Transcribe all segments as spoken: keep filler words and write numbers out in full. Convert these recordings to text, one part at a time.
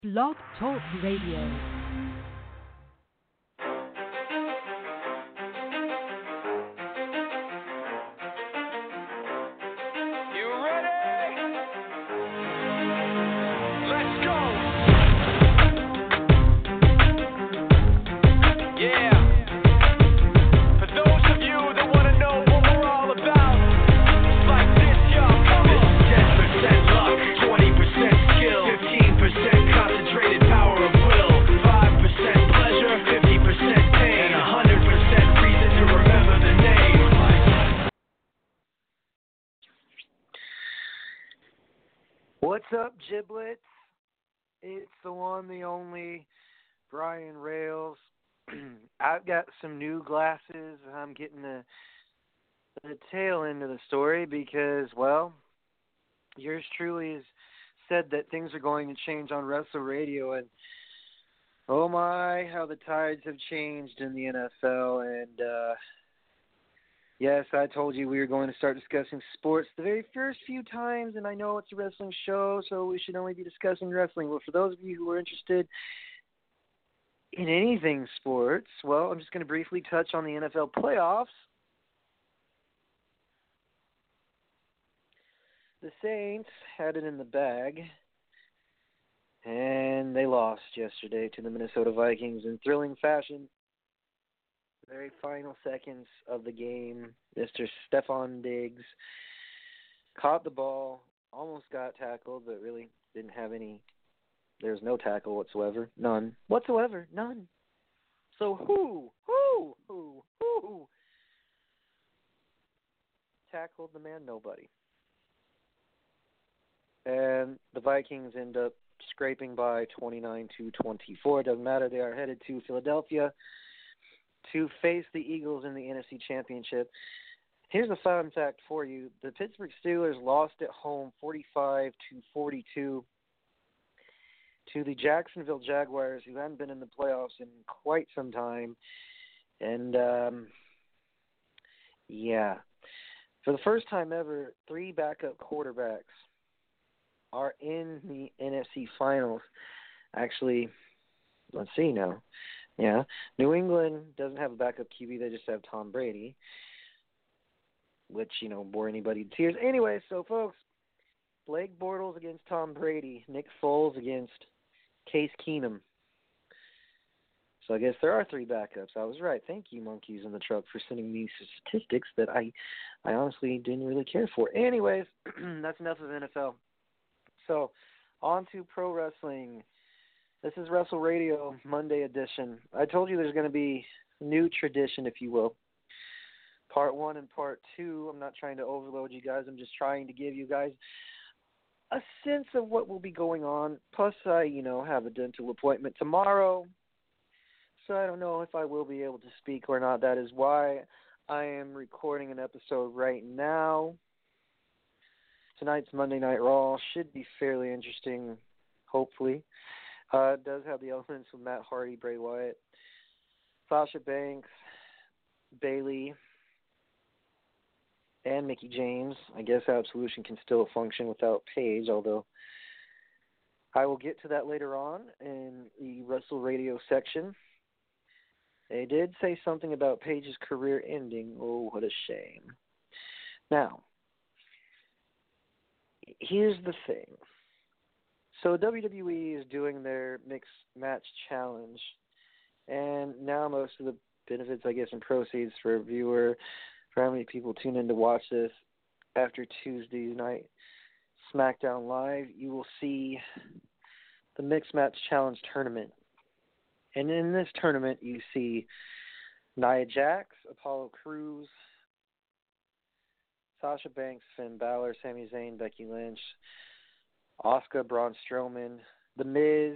Blog Talk Radio. What's up, Giblets? It's the one, the only, Brian Rails. I've got some new glasses. I'm getting the, the tail end of the story because, well, yours truly has said that things are going to change on Wrestle Radio, and oh my, how the tides have changed in the N F L. And uh, yes, I told you we were going to start discussing sports the very first few times, and I know it's a wrestling show, so we should only be discussing wrestling. Well, for those of you who are interested in anything sports, well, I'm just going to briefly touch on the N F L playoffs. The Saints had it in the bag, and they lost yesterday to the Minnesota Vikings in thrilling fashion. Very final seconds of the game, Mister Stephon Diggs caught the ball, almost got tackled, but really didn't have any. There was no tackle whatsoever. None. Whatsoever. None. So who, who, who, who tackled the man? Nobody. And the Vikings end up scraping by twenty-nine to twenty-four. Doesn't matter. They are headed to Philadelphia to face the Eagles in the N F C Championship. Here's a fun fact for you. The Pittsburgh Steelers lost at home forty-five to forty-two to the Jacksonville Jaguars, who hadn't been in the playoffs in quite some time. And, um, yeah, for the first time ever, three backup quarterbacks are in the N F C Finals. Actually, let's see now. Yeah, New England doesn't have a backup Q B. They just have Tom Brady, which, you know, bore anybody to tears. Anyway, so, folks, Blake Bortles against Tom Brady, Nick Foles against Case Keenum. So I guess there are three backups. I was right. Thank you, Monkeys in the Truck, for sending me statistics that I, I honestly didn't really care for. Anyways, that's enough of N F L. So, on to pro wrestling. This is Wrestle Radio Monday edition. I told you there's going to be new tradition, if you will. Part one and part two. I'm not trying to overload you guys. I'm just trying to give you guys a sense of what will be going on. Plus, I, you know, have a dental appointment tomorrow, so I don't know if I will be able to speak or not. That is why I am recording an episode right now. Tonight's Monday Night Raw should be fairly interesting, hopefully. Uh, it does have the elements of Matt Hardy, Bray Wyatt, Sasha Banks, Bayley, and Mickie James. I guess Absolution can still function without Paige, although I will get to that later on in the Wrestle Radio section. They did say something about Paige's career ending. Oh, what a shame. Now, here's the thing. So W W E is doing their mixed match challenge, and now most of the benefits, I guess, and proceeds for a viewer, for how many people tune in to watch this after Tuesday night SmackDown Live, you will see the mixed match challenge tournament. And in this tournament, you see Nia Jax, Apollo Crews, Sasha Banks, Finn Balor, Sami Zayn, Becky Lynch, Asuka, Braun Strowman, The Miz,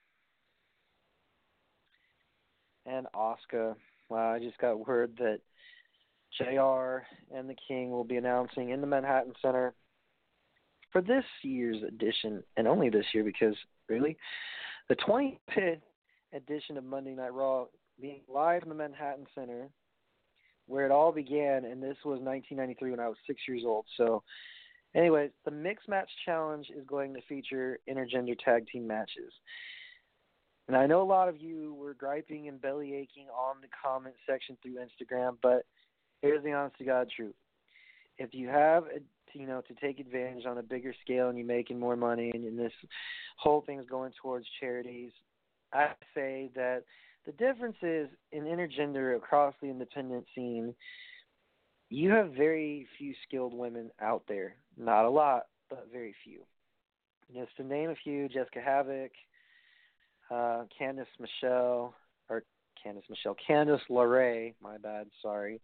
and Asuka. Wow, I just got word that J R and The King will be announcing in the Manhattan Center for this year's edition, and only this year because, really, the twenty-fifth edition of Monday Night Raw being live in the Manhattan Center, where it all began, and this was nineteen ninety-three when I was six years old. So Anyways, the Mixed Match Challenge is going to feature intergender tag team matches. And I know a lot of you were griping and belly aching on the comment section through Instagram, but here's the honest to God truth. If you have, a, you know, to take advantage on a bigger scale and you're making more money and, and this whole thing's going towards charities, I say that the difference is in intergender across the independent scene, you have very few skilled women out there. Not a lot, but very few. Just to name a few, Jessica Havoc, uh, Candice Michelle, or Candice Michelle, Candice LeRae, my bad, sorry.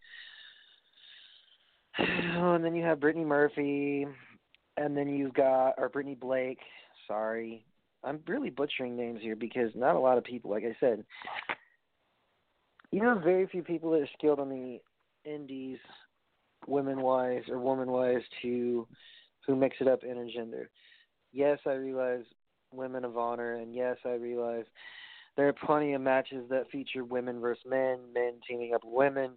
Oh, and then you have Brittany Murphy, and then you've got, or Brittany Blake, sorry. I'm really butchering names here because not a lot of people, like I said, you have very few people that are skilled on the indies, women-wise or woman-wise, to who mix it up intergender. Yes, I realize women of honor, and yes, I realize there are plenty of matches that feature women versus men, men teaming up with women.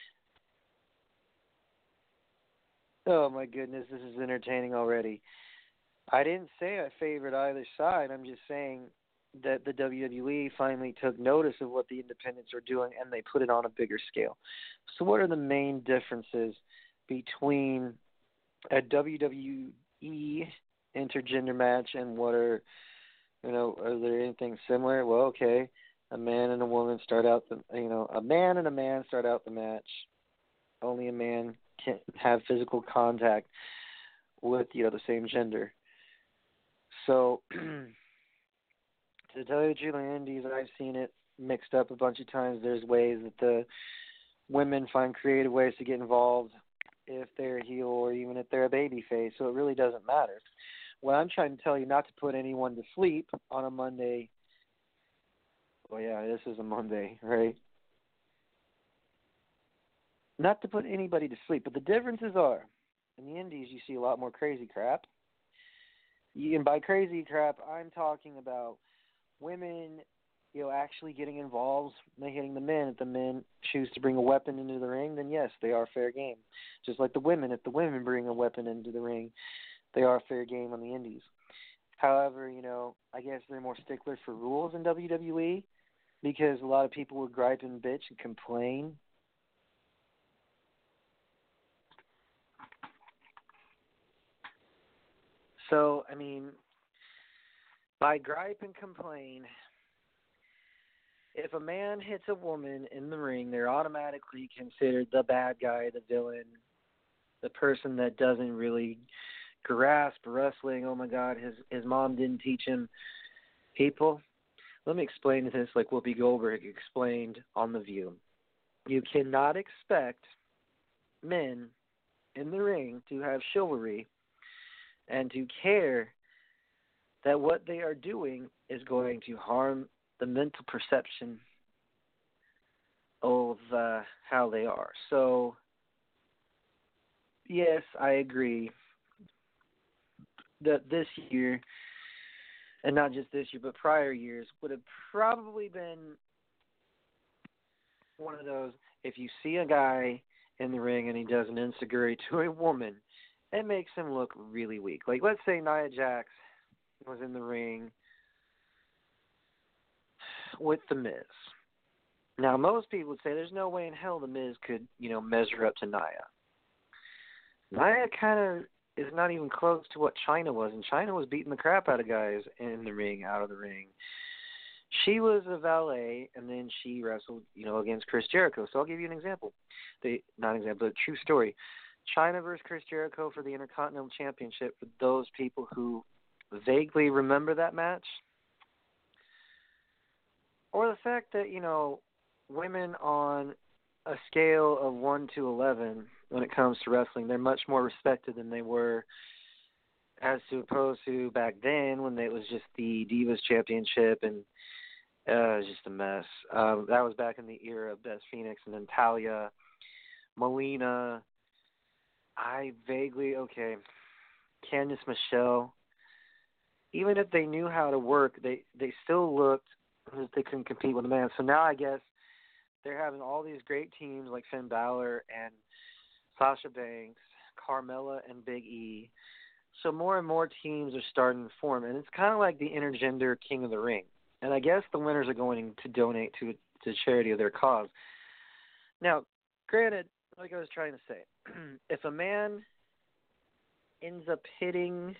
Oh, my goodness, this is entertaining already. I didn't say I favored either side. I'm just saying that the W W E finally took notice of what the independents are doing, and they put it on a bigger scale. So what are the main differences between a W W E intergender match and what are, you know, are there anything similar? Well, okay, a man and a woman start out the, you know, a man and a man start out the match. Only a man can have physical contact with, you know, the same gender. So, to tell you the truth, in the indies, I've seen it mixed up a bunch of times. There's ways that the women find creative ways to get involved if they're a heel or even if they're a baby face, so it really doesn't matter. What I'm trying to tell you, not to put anyone to sleep on a Monday. Well, yeah, this is a Monday, right? Not to put anybody to sleep, but the differences are, in the indies, you see a lot more crazy crap. You, and by crazy crap, I'm talking about women, you know, actually getting involved, they hitting the men. If the men choose to bring a weapon into the ring, then yes, they are fair game. Just like the women, if the women bring a weapon into the ring, they are fair game on the indies. However, you know, I guess they're more stickler for rules in W W E because a lot of people would gripe and bitch and complain. So, I mean, by gripe and complain, if a man hits a woman in the ring, they're automatically considered the bad guy, the villain, the person that doesn't really grasp wrestling. Oh, my God, his, his mom didn't teach him. People, let me explain this like Whoopi Goldberg explained on The View. You cannot expect men in the ring to have chivalry and to care that what they are doing is going to harm the mental perception of uh, how they are. So, yes, I agree that this year, and not just this year, but prior years, would have probably been one of those, if you see a guy in the ring and he does an enziguri to a woman, it makes him look really weak. Like, let's say Nia Jax was in the ring with The Miz. Now, most people would say there's no way in hell The Miz could, you know, measure up to Nia. Nia kind of is not even close to what Chyna was, and Chyna was beating the crap out of guys in the ring, out of the ring. She was a valet, and then she wrestled, you know, against Chris Jericho. So I'll give you an example. The, not an example, but a true story. Chyna versus Chris Jericho for the Intercontinental Championship, for those people who vaguely remember that match. Or the fact that, you know, women on a scale of one to eleven, when it comes to wrestling, they're much more respected than they were as to opposed to back then when it was just the Divas Championship and uh, it was just a mess. Um, that was back in the era of Beth Phoenix and then Talia, Melina. I vaguely, okay, Candice Michelle. Even if they knew how to work, they, they still looked as if they couldn't compete with a man. So now I guess they're having all these great teams like Finn Balor and Sasha Banks, Carmella and Big E, So more and more teams are starting to form, and it's kind of like the intergender King of the Ring. And I guess the winners are going to donate to to charity of their cause. Now, granted, like I was trying to say, if a man ends up hitting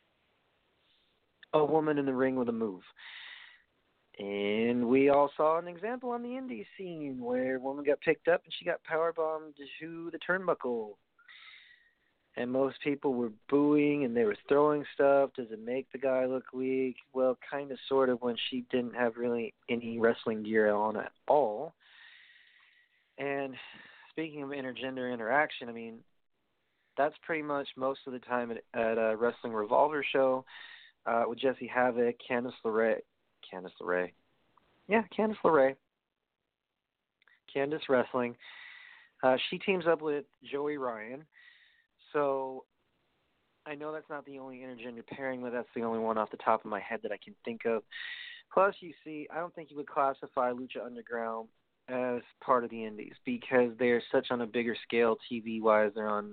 a woman in the ring with a move, and we all saw an example on the indie scene where a woman got picked up and she got powerbombed to the turnbuckle. And most people were booing and they were throwing stuff. Does it make the guy look weak? Well, kind of, sort of, when she didn't have really any wrestling gear on at all. And speaking of intergender interaction, I mean, that's pretty much most of the time at, at a Wrestling Revolver show uh, with Jesse Havoc, Candice LeRae. Candice LeRae. Yeah, Candice LeRae. Candice Wrestling. Uh, she teams up with Joey Ryan. So I know that's not the only intergender pairing, but that's the only one off the top of my head that I can think of. Plus, you see, I don't think you would classify Lucha Underground as part of the Indies because they're such on a bigger scale T V-wise. They're on,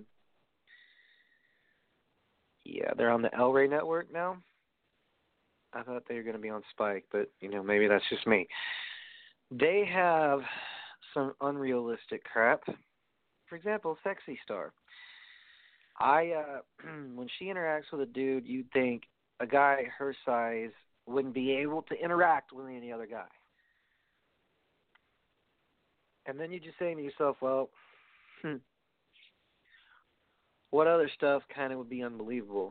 yeah, they're on the El Rey network now. I thought they were going to be on Spike, but, you know, maybe that's just me. They have some unrealistic crap. For example, Sexy Star. I uh, when she interacts with a dude, you'd think a guy her size wouldn't be able to interact with any other guy. And then you're just saying to yourself, well, hmm, what other stuff kind of would be unbelievable?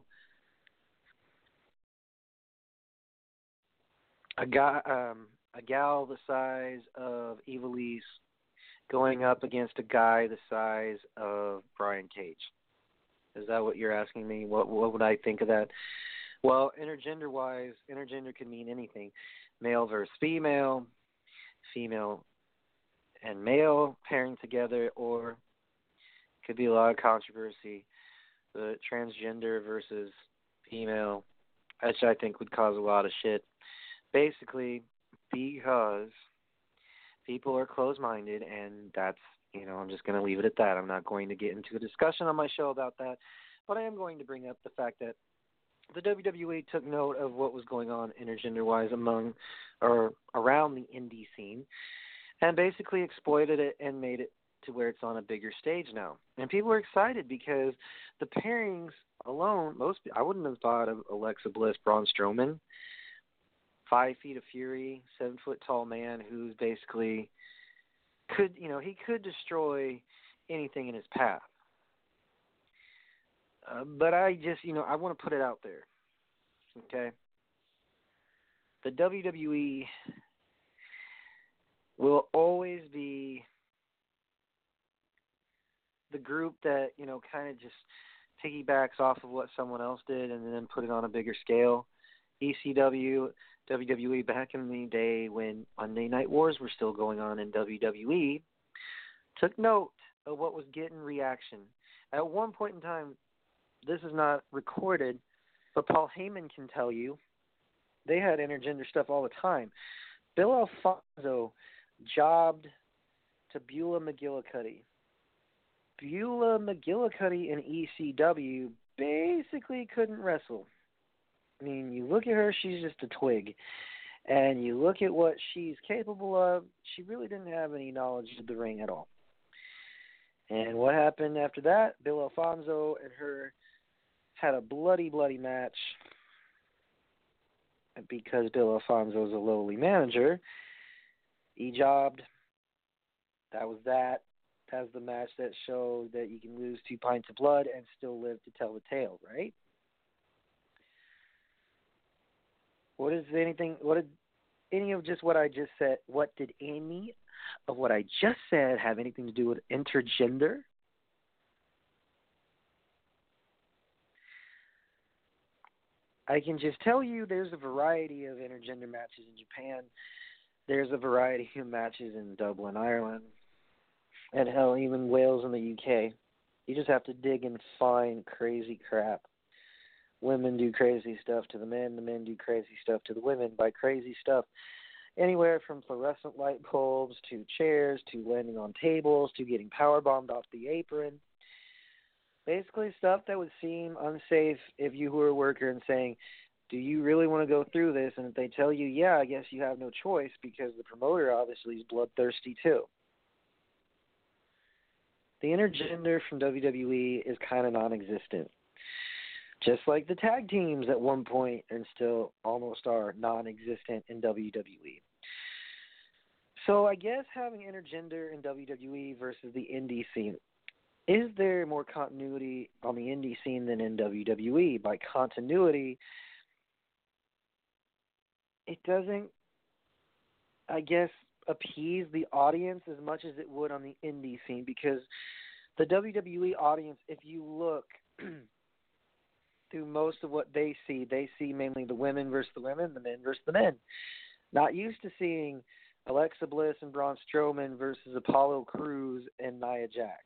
A guy, um, a gal the size of Ivelisse going up against a guy the size of Brian Cage. Is that what you're asking me? What what would I think of that? Well, intergender-wise, intergender can mean anything. Male versus female, female and male pairing together, or could be a lot of controversy. The transgender versus female, which I think would cause a lot of shit. Basically, because people are closed-minded, and that's, you know, I'm just going to leave it at that. I'm not going to get into a discussion on my show about that, but I am going to bring up the fact that the W W E took note of what was going on intergender-wise among or around the indie scene and basically exploited it and made it to where it's on a bigger stage now. And people are excited because the pairings alone, most I wouldn't have thought of Alexa Bliss, Braun Strowman, five feet of fury, seven foot tall man who's basically could, you know, he could destroy anything in his path. Uh, but I just, you know, I want to put it out there, okay? The W W E will always be the group that, you know, kind of just piggybacks off of what someone else did and then put it on a bigger scale. E C W, W W E back in the day when Monday Night Wars were still going on in W W E, took note of what was getting reaction. At one point in time, this is not recorded, but Paul Heyman can tell you, they had intergender stuff all the time. Bill Alfonso jobbed to Beulah McGillicuddy. Beulah McGillicuddy in E C W basically couldn't wrestle. I mean, you look at her, she's just a twig. And you look at what she's capable of, she really didn't have any knowledge of the ring at all. And what happened after that? Bill Alfonso and her had a bloody, bloody match because Bill Alfonso is a lowly manager. He jobbed. That was that. That's the match that showed that you can lose two pints of blood and still live to tell the tale, right? What is anything, what did any of just what I just said, what did any of what I just said have anything to do with intergender? I can just tell you there's a variety of intergender matches in Japan. There's a variety of matches in Dublin, Ireland, and hell, even Wales and the U K. You just have to dig and find crazy crap. Women do crazy stuff to the men, the men do crazy stuff to the women. By crazy stuff, anywhere from fluorescent light bulbs to chairs to landing on tables to getting power bombed off the apron. Basically, stuff that would seem unsafe if you were a worker and saying, do you really want to go through this? And if they tell you, yeah, I guess you have no choice because the promoter obviously is bloodthirsty too. The intergender from W W E is kind of non-existent. Just like the tag teams at one point and still almost are non-existent in W W E. So I guess having intergender in W W E versus the indie scene, is there more continuity on the indie scene than in W W E? By continuity, it doesn't, I guess, appease the audience as much as it would on the indie scene, because the W W E audience, if you look through most of what they see, they see mainly the women versus the women, the men versus the men. Not used to seeing Alexa Bliss and Braun Strowman versus Apollo Crews and Nia Jax,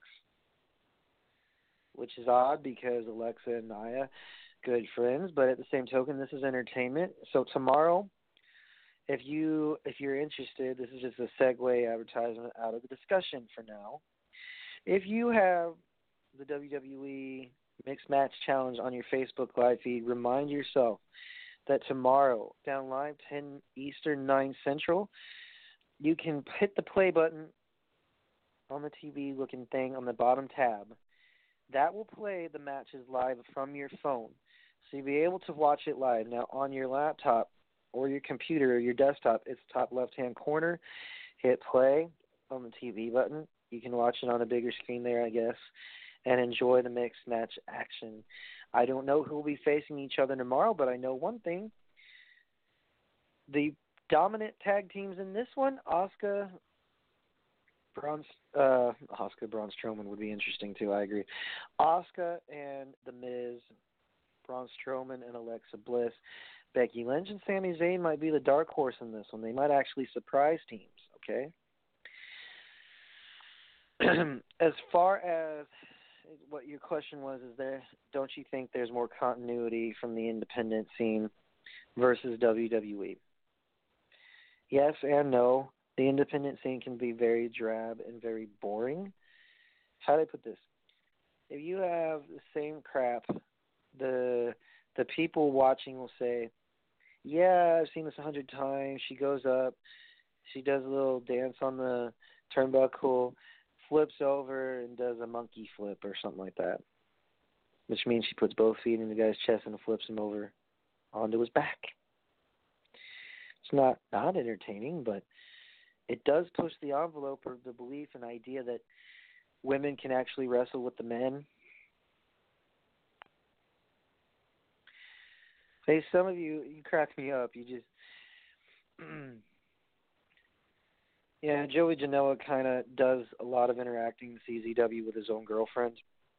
which is odd because Alexa and Nia, good friends, but at the same token, this is entertainment. So tomorrow, if you if you're interested, this is just a segue advertisement out of the discussion for now. If you have the W W E Mixed Match Challenge on your Facebook live feed, remind yourself that tomorrow, down live, ten Eastern, nine Central, you can hit the play button on the T V-looking thing on the bottom tab. That will play the matches live from your phone, so you'll be able to watch it live. Now, on your laptop or your computer or your desktop, it's top left-hand corner. Hit play on the T V button. You can watch it on a bigger screen there, I guess, and enjoy the mixed match action. I don't know who will be facing each other tomorrow, but I know one thing. The dominant tag teams in this one, Asuka, Braun, uh, Asuka, Braun Strowman would be interesting too, I agree. Asuka and The Miz, Braun Strowman and Alexa Bliss. Becky Lynch and Sami Zayn might be the dark horse in this one. They might actually surprise teams, okay? As far as what your question was, is there, don't you think there's more continuity from the independent scene versus W W E? Yes and no. The independent scene can be very drab and very boring. How do I put this? If you have the same crap, the the people watching will say, yeah, I've seen this a hundred times. She goes up, she does a little dance on the turnbuckle, flips over and does a monkey flip or something like that, which means she puts both feet in the guy's chest and flips him over onto his back. It's not not entertaining, but it does push the envelope of the belief and idea that women can actually wrestle with the men. Hey, some of you, you crack me up. You just, yeah, Joey Janela kind of does a lot of interacting with C Z W with his own girlfriend.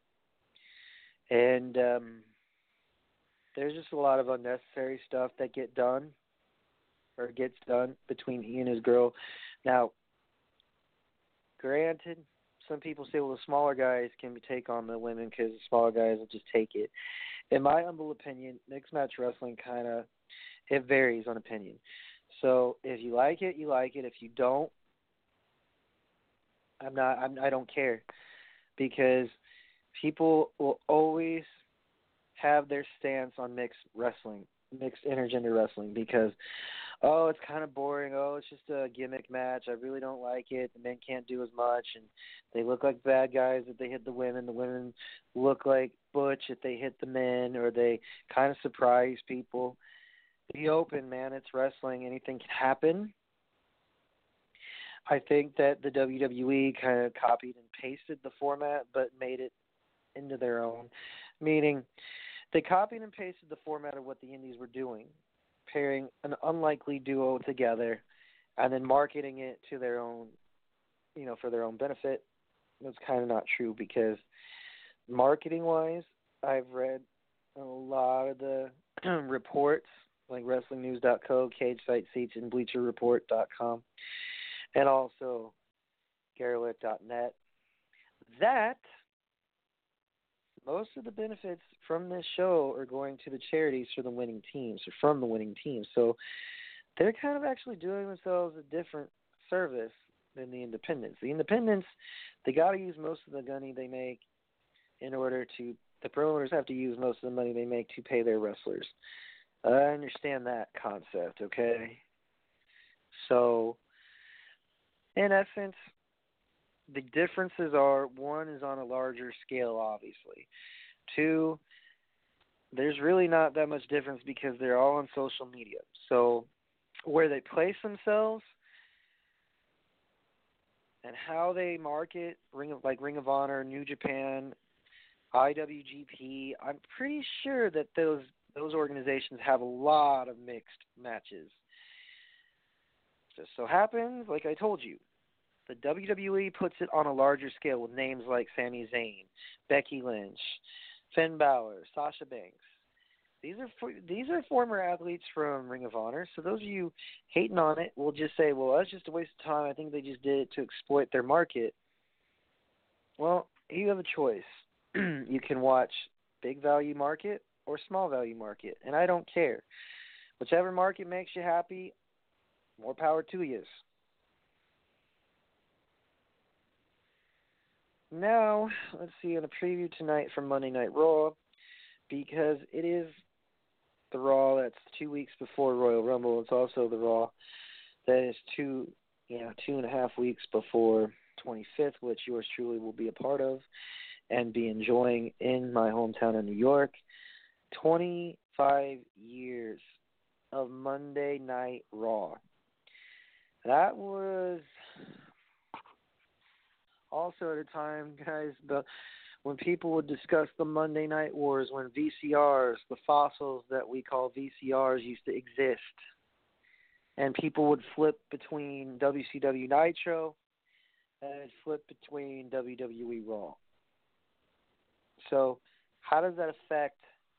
And um, there's just a lot of unnecessary stuff that get done or gets done between he and his girl. Now, granted, some people say, well, the smaller guys can take on the women because the smaller guys will just take it. In my humble opinion, mixed match wrestling kind of, it varies on opinion. So if you like it, you like it. If you don't, I'm not, I'm, I don't care, because people will always have their stance on mixed wrestling, mixed intergender wrestling, because, oh, it's kind of boring. Oh, it's just a gimmick match. I really don't like it. The men can't do as much, and they look like bad guys if they hit the women. The women look like butch if they hit the men, or they kind of surprise people. Be open, man. It's wrestling. Anything can happen. I think that the W W E kind of copied and pasted the format, but made it into their own, meaning they copied and pasted the format of what the indies were doing, pairing an unlikely duo together and then marketing it to their own, you know, for their own benefit. That's kind of not true, because marketing-wise, I've read a lot of the reports, like Wrestling News dot co, Cage Site Seats, and Bleacher Report dot com, and also Garrett dot net, that most of the benefits from this show are going to the charities for the winning teams, or from the winning teams. So they're kind of actually doing themselves a different service than the independents. The independents, they got to use most of the money they make in order to, the promoters have to use most of the money they make to pay their wrestlers. I understand that concept, okay? So, in essence, the differences are, one is on a larger scale, obviously. Two, there's really not that much difference because they're all on social media. So, where they place themselves and how they market, Ring of, like Ring of Honor, New Japan, I W G P, I'm pretty sure that those those organizations have a lot of mixed matches. Just so happens, like I told you, the W W E puts it on a larger scale with names like Sami Zayn, Becky Lynch, Finn Balor, Sasha Banks. These are for, these are former athletes from Ring of Honor. So those of you hating on it will just say, well, that's just a waste of time. I think they just did it to exploit their market. Well, you have a choice. You can watch big value market or small value market, and I don't care. Whichever market makes you happy, more power to you. Now, let's see, in a preview tonight from Monday Night Raw, because it is the Raw that's two weeks before Royal Rumble. It's also the Raw that is two, you know, two and a half weeks before twenty-fifth, which yours truly will be a part of and be enjoying in my hometown of New York. twenty-five years of Monday Night Raw. That was also at a time, guys, the, when people would discuss the Monday Night Wars, when V C Rs, the fossils that we call V C Rs, used to exist. And people would flip between W C W Nitro and flip between W W E Raw. So how does that affect,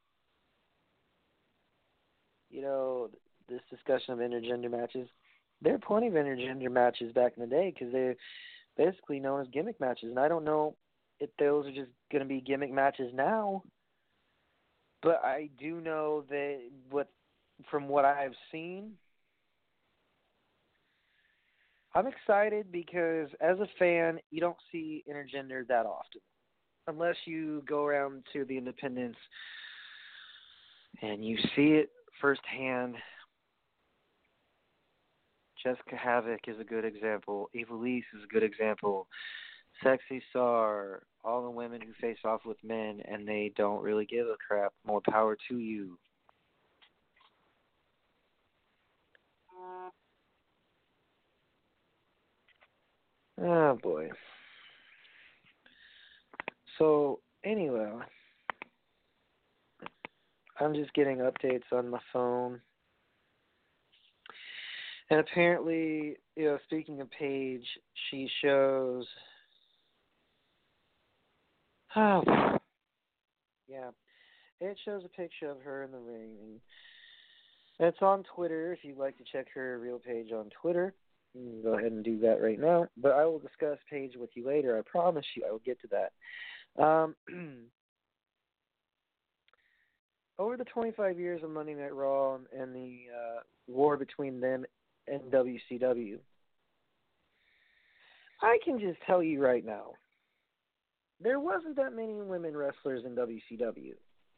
you know, this discussion of intergender matches? There are plenty of intergender matches back in the day because they're basically known as gimmick matches. And I don't know if those are just going to be gimmick matches now. But I do know that what, from what I've seen, I'm excited because as a fan, you don't see intergender that often. Unless you go around to the independents and you see it firsthand. Jessica Havoc is a good example. Ivelisse is a good example. Sexy Star, all the women who face off with men and they don't really give a crap. More power to you. Oh, boy. So, anyway, I'm just getting updates on my phone. And apparently, you know, speaking of Paige, she shows... Oh, yeah. It shows a picture of her in the ring. And it's on Twitter if you'd like to check her real page on Twitter. You can go ahead and do that right now. But I will discuss Paige with you later. I promise you I will get to that. Um, over the twenty-five years of Monday Night Raw and the uh, war between them and W C W, I can just tell you right now, there wasn't that many women wrestlers in W C W.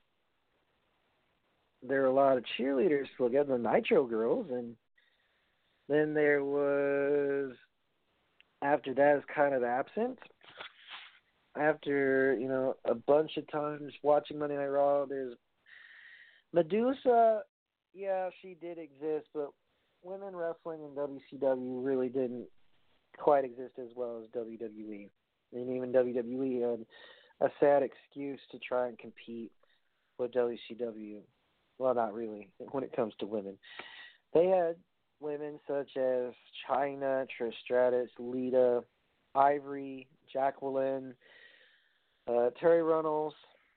There were a lot of cheerleaders to look at, the Nitro Girls, and then there was, after that, is kind of absent. After, you know, a bunch of times watching Monday Night Raw, there's Medusa, yeah, she did exist, but women wrestling in W C W really didn't quite exist as well as W W E. And even W W E had a sad excuse to try and compete with W C W. Well, not really, when it comes to women. They had women such as Chyna, Trish Stratus, Lita, Ivory, Jacqueline, uh, Terry Runnels.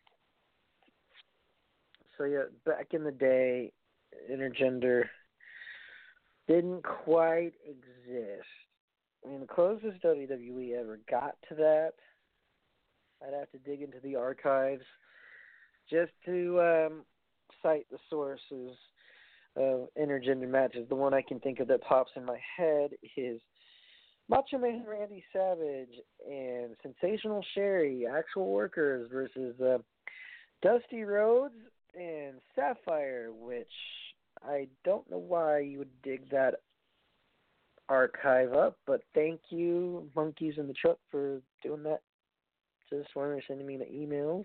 So, yeah, back in the day, intergender didn't quite exist. I mean, the closest W W E ever got to that, I'd have to dig into the archives just to um, cite the sources of intergender matches. The one I can think of that pops in my head is Macho Man Randy Savage and Sensational Sherry, Actual Workers versus uh, Dusty Rhodes and Sapphire, which I don't know why you would dig that archive up, but thank you, Monkeys in the Truck, for doing that. Just when they're sending me the emails.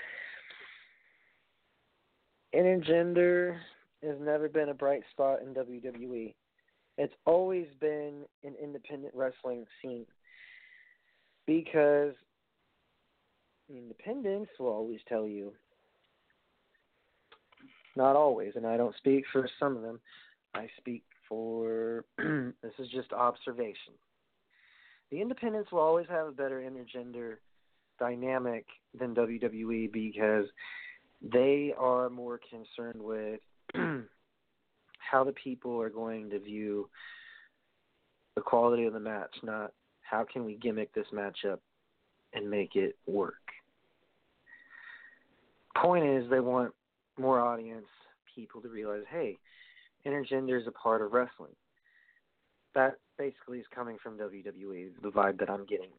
Intergender has never been a bright spot in W W E. It's always been an independent wrestling scene because independents will always tell you, not always, and I don't speak for some of them, I speak for, this is just observation. The independents will always have a better intergender dynamic than W W E because they are more concerned with how the people are going to view the quality of the match, not how can we gimmick this matchup and make it work. Point is, they want more audience, people to realize, hey, intergender is a part of wrestling. That basically is coming from W W E, the vibe that I'm getting.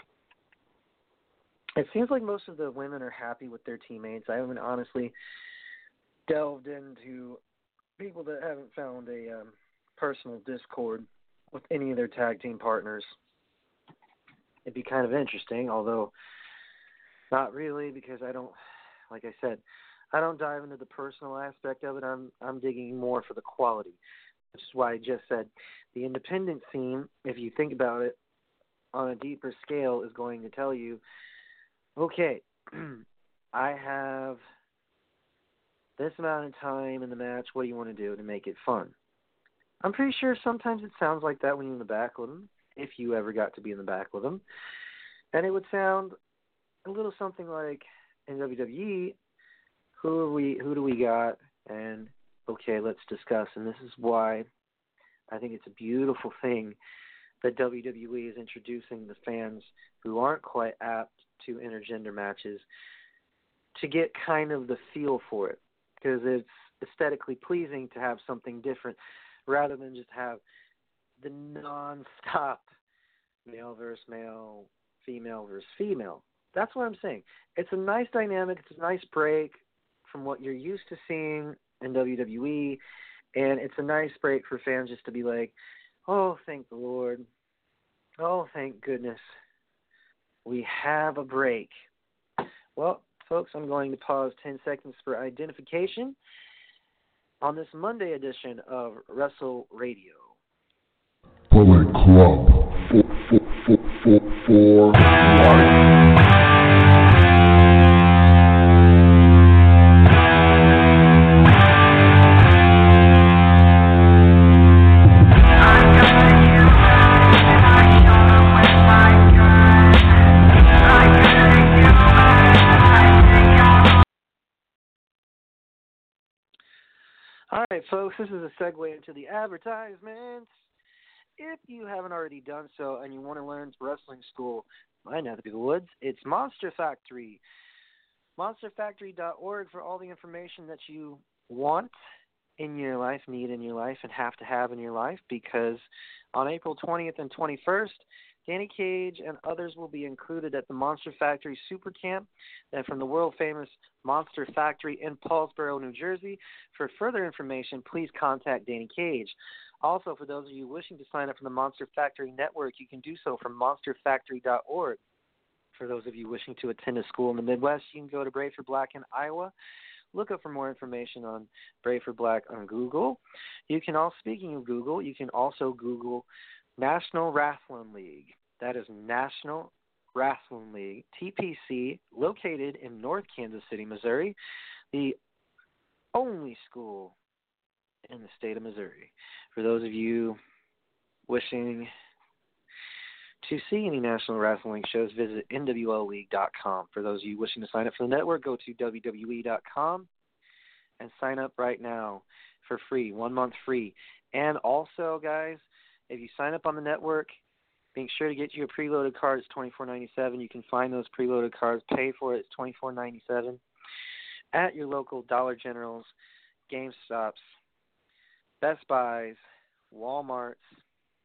It seems like most of the women are happy with their teammates. I haven't honestly delved into people that haven't found a um, personal discord with any of their tag team partners. It'd be kind of interesting, although not really, because I don't, like I said, I don't dive into the personal aspect of it. I'm I'm digging more for the quality, which is why I just said the independent scene, if you think about it on a deeper scale, is going to tell you, okay, I have this amount of time in the match. What do you want to do to make it fun? I'm pretty sure sometimes it sounds like that when you're in the back with them, if you ever got to be in the back with them. And it would sound a little something like in W W E, who are we, who do we got? And, okay, let's discuss. And this is why I think it's a beautiful thing that W W E is introducing the fans who aren't quite apt to intergender matches to get kind of the feel for it, because it's aesthetically pleasing to have something different rather than just have the non-stop male versus male, female versus female. That's what I'm saying. It's a nice dynamic. It's a nice break from what you're used to seeing in W W E, and it's a nice break for fans just to be like, oh, thank the Lord. Oh, thank goodness. We have a break. Well, folks, I'm going to pause ten seconds for identification on this Monday edition of Wrestle Radio. Bullet Club for, for, for, for, for life. All right, folks, this is a segue into the advertisements. If you haven't already done so and you want to learn wrestling school, might not be the woods, it's Monster Factory. monster factory dot org for all the information that you want in your life, need in your life, and have to have in your life, because on April twentieth and twenty-first, Danny Cage and others will be included at the Monster Factory Super Camp and from the world-famous Monster Factory in Paulsboro, New Jersey. For further information, please contact Danny Cage. Also, for those of you wishing to sign up for the Monster Factory Network, you can do so from monster factory dot org. For those of you wishing to attend a school in the Midwest, you can go to Brave for Black in Iowa. Look up for more information on Brave for Black on Google. You can also, speaking of Google, you can also Google National Wrestling League. That is National Wrestling League, T P C, located in North Kansas City, Missouri, the only school in the state of Missouri. For those of you wishing to see any National Wrestling shows, visit N W L league dot com. For those of you wishing to sign up for the network, go to W W E dot com and sign up right now for free, one month free. And also, guys, if you sign up on the network, make sure to get you a preloaded card. It's twenty-four ninety-seven. You can find those preloaded cards, pay for it. It's twenty-four ninety-seven at your local Dollar Generals, GameStops, Best Buys, Walmarts,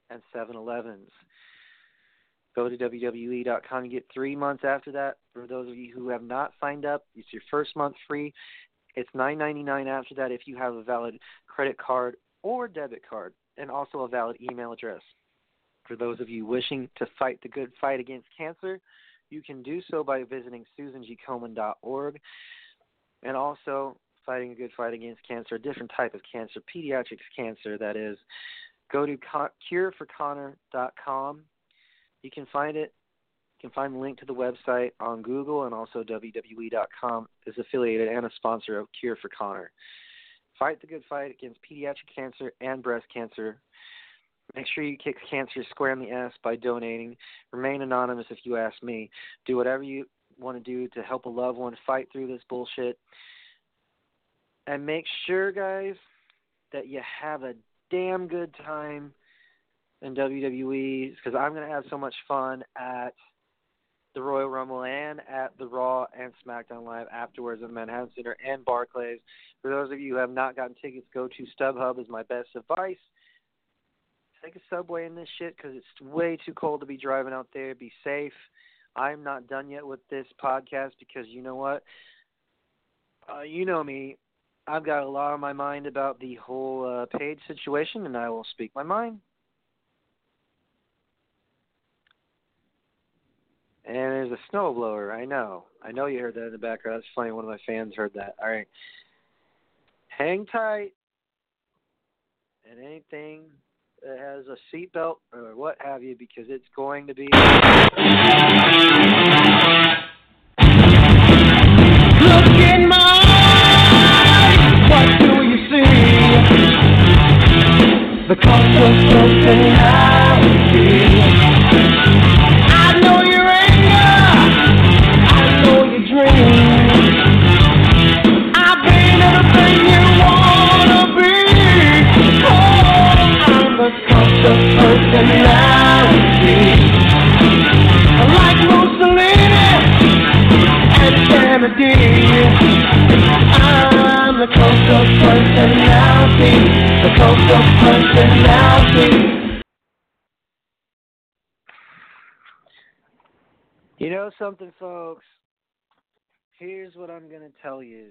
and seven elevens. Go to W W E dot com. You get three months after that. For those of you who have not signed up, it's your first month free. It's nine ninety-nine after that if you have a valid credit card or debit card, and also a valid email address. For those of you wishing to fight the good fight against cancer, you can do so by visiting susan g komen dot org. And also, fighting a good fight against cancer, a different type of cancer, pediatric cancer, that is. Go to cure for connor dot com. You can find it. You can find the link to the website on Google, and also W W E dot com is affiliated and a sponsor of Cure for Connor. Fight the good fight against pediatric cancer and breast cancer. Make sure you kick cancer square in the ass by donating. Remain anonymous if you ask me. Do whatever you want to do to help a loved one fight through this bullshit. And make sure, guys, that you have a damn good time in W W E, because I'm going to have so much fun at the Royal Rumble and at the Raw and SmackDown Live afterwards at Manhattan Center and Barclays. For those of you who have not gotten tickets, go to StubHub is my best advice. Take a subway in this shit because it's way too cold to be driving out there. Be safe. I'm not done yet with this podcast because you know what? Uh, you know me. I've got a lot on my mind about the whole uh, Paige situation, and I will speak my mind. And there's a snowblower. I know. I know you heard that in the background. That's funny. One of my fans heard that. All right. Hang tight. And anything that has a seatbelt or what have you, because it's going to be... Look in my eyes. What do you see? The cost of personality. I know you're I've been everything you wanna be. Oh, I'm the cost of personality. Like Mussolini and Kennedy. I'm the coast of personality. The coast of personality. You know something, folks? Here's what I'm going to tell you.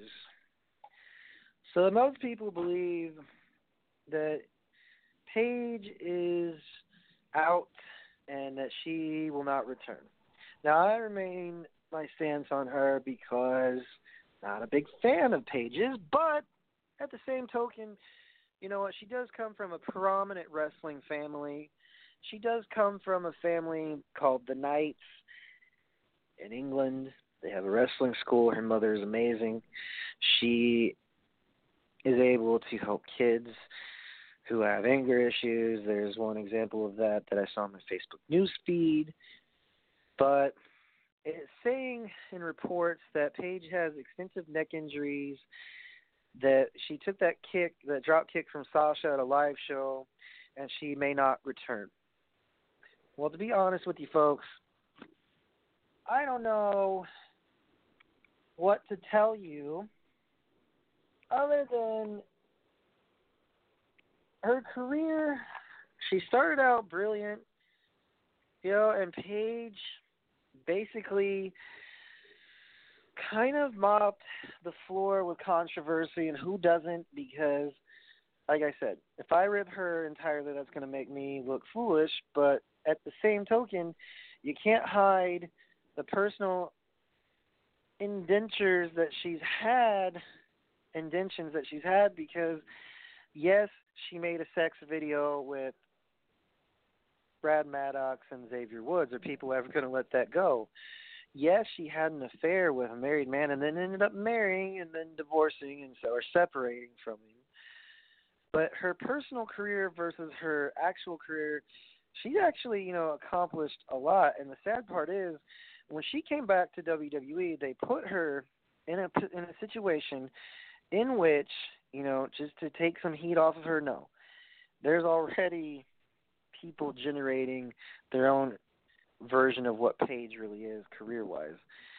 So most people believe that Paige is out and that she will not return. Now, I remain my stance on her because I'm not a big fan of Paige's, but at the same token, you know what? She does come from a prominent wrestling family. She does come from a family called the Knights in England. They have a wrestling school. Her mother is amazing. She is able to help kids who have anger issues. There's one example of that that I saw on my Facebook news feed. But it's saying in reports that Paige has extensive neck injuries, that she took that kick, that drop kick from Sasha at a live show, and she may not return. Well, to be honest with you folks, I don't know what to tell you other than her career. She started out brilliant, you know, and Paige basically kind of mopped the floor with controversy, and who doesn't? Because, like I said, if I rip her entirely, that's going to make me look foolish, but at the same token, you can't hide the personal indentures that she's had, indentions that she's had, because, yes, she made a sex video with Brad Maddox and Xavier Woods. Are people ever going to let that go? Yes, she had an affair with a married man and then ended up marrying and then divorcing and so or separating from him. But her personal career versus her actual career, she's actually, you know, accomplished a lot. And the sad part is, when she came back to W W E, they put her in a in a situation in which, you know, just to take some heat off of her, no. There's already people generating their own version of what Paige really is career-wise.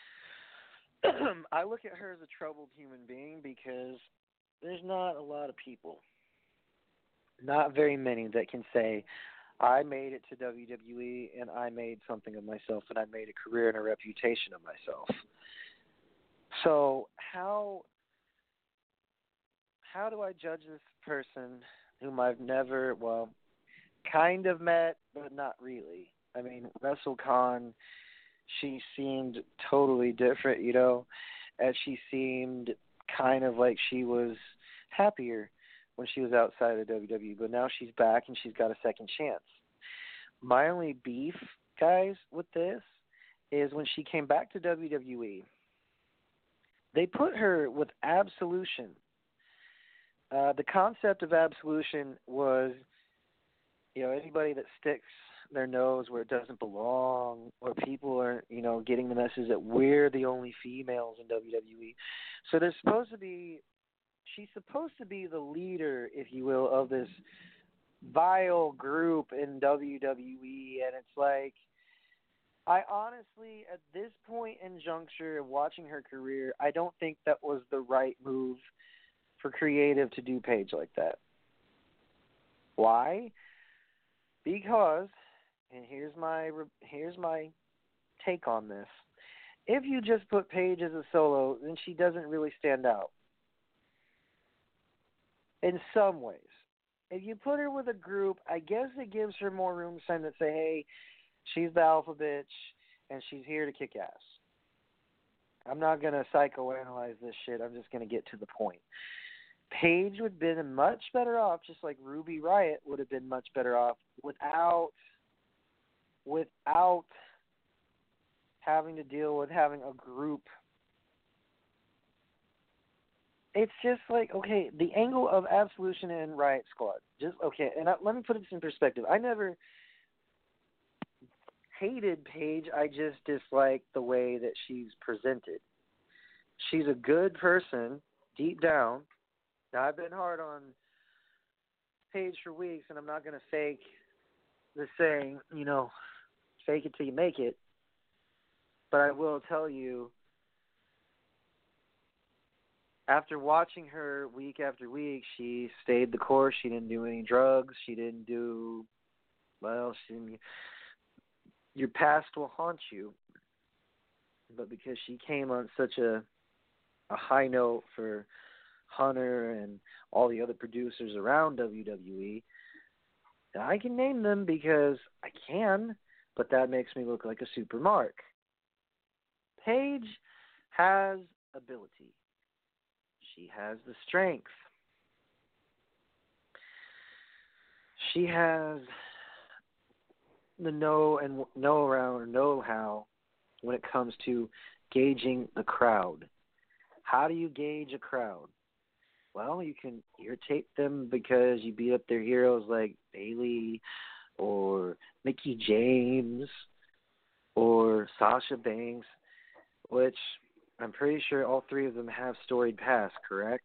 I look at her as a troubled human being because there's not a lot of people, not very many, that can say, I made it to W W E, and I made something of myself, and I made a career and a reputation of myself. So how how do I judge this person whom I've never, well, kind of met, but not really? I mean, WrestleCon, she seemed totally different, you know, and she seemed kind of like she was happier when she was outside of W W E, but now she's back and she's got a second chance. My only beef, guys, with this is when she came back to W W E, they put her with Absolution. Uh, the concept of Absolution was, you know, anybody that sticks their nose where it doesn't belong, or people are, you know, getting the message that we're the only females in W W E. So there's supposed to be, she's supposed to be the leader, if you will, of this vile group in W W E, and it's like, I honestly, at this point in juncture of watching her career, I don't think that was the right move for creative to do Paige like that. Why? Because, and here's my here's my take on this. If you just put Paige as a solo, then she doesn't really stand out. In some ways. If you put her with a group, I guess it gives her more room to say, hey, she's the alpha bitch, and she's here to kick ass. I'm not going to psychoanalyze this shit. I'm just going to get to the point. Paige would have been much better off, just like Ruby Riott would have been much better off without without having to deal with having a group. It's just like, okay, the angle of Absolution and Riot Squad. Just okay, and I, let me put this in perspective. I never hated Paige. I just dislike the way that she's presented. She's a good person deep down. Now, I've been hard on Paige for weeks, and I'm not going to fake the saying, you know, fake it till you make it. But I will tell you, after watching her week after week, she stayed the course. She didn't do any drugs. She didn't do, well, she didn't, your past will haunt you. But because she came on such a a high note for Hunter and all the other producers around W W E, I can name them because I can, but that makes me look like a super mark. Paige has ability. She has the strength. She has the know and know around or know how when it comes to gauging the crowd. How do you gauge a crowd? Well, you can irritate them because you beat up their heroes like Bayley or Mickie James or Sasha Banks, which I'm pretty sure all three of them have storied past, correct?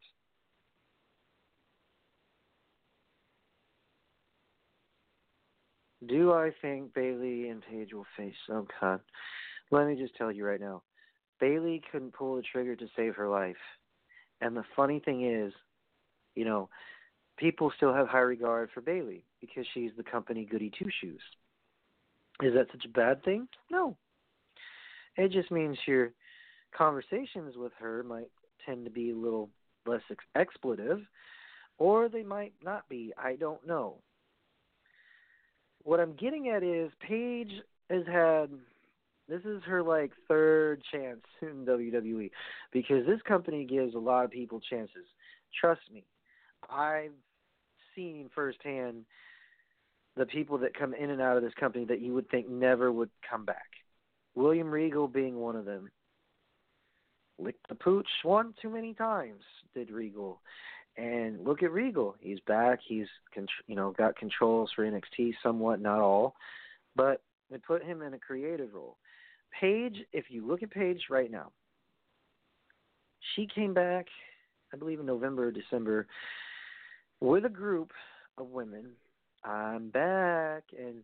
Do I think Bayley and Paige will face? Oh, God. Let me just tell you right now. Bayley couldn't pull the trigger to save her life. And the funny thing is, you know, people still have high regard for Bayley because she's the company goody two-shoes. Is that such a bad thing? No. It just means your conversations with her might tend to be a little less ex- expletive, or they might not be. I don't know. What I'm getting at is Paige has had, this is her like third chance in W W E because this company gives a lot of people chances. Trust me, I've seen firsthand the people that come in and out of this company that you would think never would come back. William Regal being one of them. Licked the pooch one too many times, did Regal. And look at Regal. He's back. He's, you know, got controls for N X T somewhat, not all. But they put him in a creative role. Paige, if you look at Paige right now, she came back, I believe in November or December, with a group of women. I'm back. And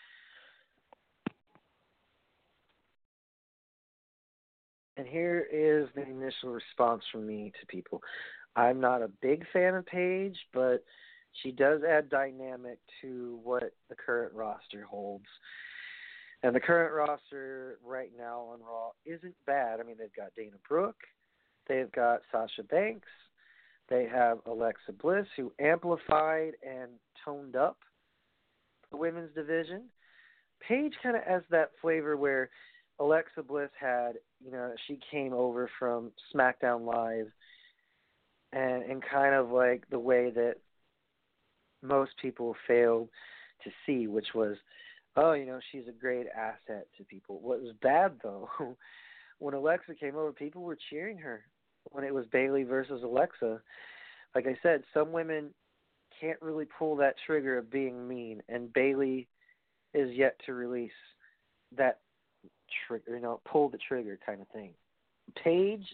and here is the initial response from me to people. I'm not a big fan of Paige, but She does add dynamic to what the current roster holds. And the current roster right now on Raw isn't bad. I mean, they've got Dana Brooke. They've got Sasha Banks. They have Alexa Bliss, who amplified and toned up the women's division. Paige kind of has that flavor where Alexa Bliss had, you know, she came over from SmackDown Live and, and kind of like the way that most people failed to see, which was, oh, you know, she's a great asset to people. What was bad, though, when Alexa came over, people were cheering her when it was Bayley versus Alexa. Like I said, some women can't really pull that trigger of being mean, and Bayley is yet to release that trigger, you know, pull the trigger kind of thing. Paige,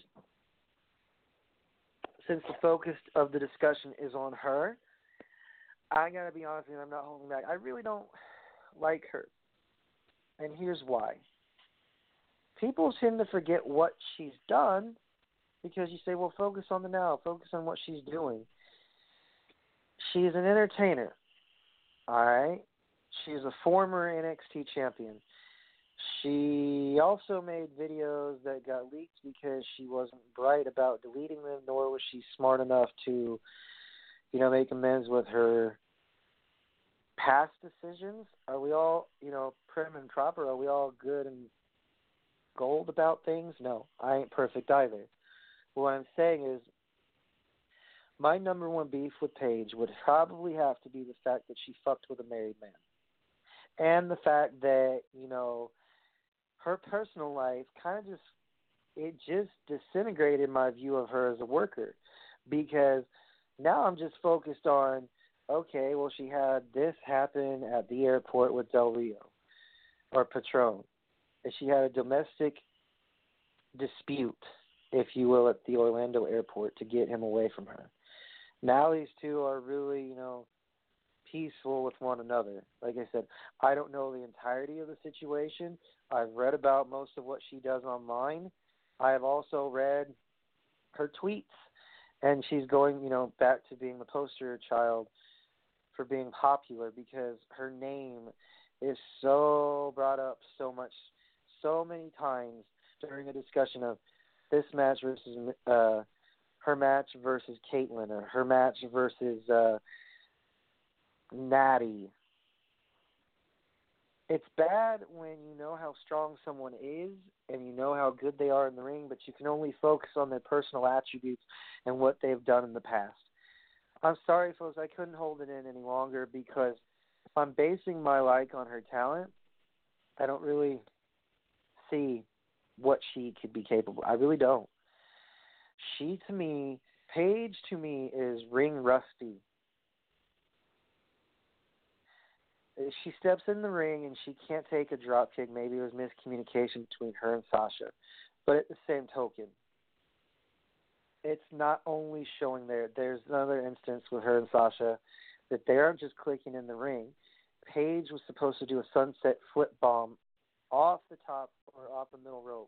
since the focus of the discussion is on her, I gotta be honest with you, I'm not holding back. I really don't like her, and here's why. People tend to forget what she's done because you say, well, focus on the now, focus on what she's doing. She's an entertainer, all right? She's a former N X T champion. She also made videos that got leaked because she wasn't bright about deleting them, nor was she smart enough to, you know, make amends with her past decisions. Are we all, you know, prim and proper? Are we all good and gold about things? No, I ain't perfect either. What I'm saying is my number one beef with Paige would probably have to be the fact that she fucked with a married man. And the fact that, you know, her personal life kind of just, it just disintegrated my view of her as a worker. Because now I'm just focused on, okay, well, she had this happen at the airport with Del Rio or Patron. And she had a domestic dispute, if you will, at the Orlando airport to get him away from her. Now these two are really, you know, peaceful with one another. Like I said, I don't know the entirety of the situation. I've read about most of what she does online. I have also read her tweets, and she's going, you know, back to being the poster child for being popular because her name is so brought up so much, so many times during a discussion of this match versus uh, her match versus Caitlyn, or her match versus uh, Natty. It's bad when you know how strong someone is and you know how good they are in the ring, but you can only focus on their personal attributes and what they've done in the past. I'm sorry, folks, I couldn't hold it in any longer because if I'm basing my like on her talent, I don't really see what she could be capable. I really don't. She, to me, Paige, to me, is ring rusty. She steps in the ring and she can't take a drop kick. Maybe it was miscommunication between her and Sasha. But at the same token, it's not only showing there. There's another instance with her and Sasha that they aren't just clicking in the ring. Paige was supposed to do a sunset flip bomb off the top or off the middle rope.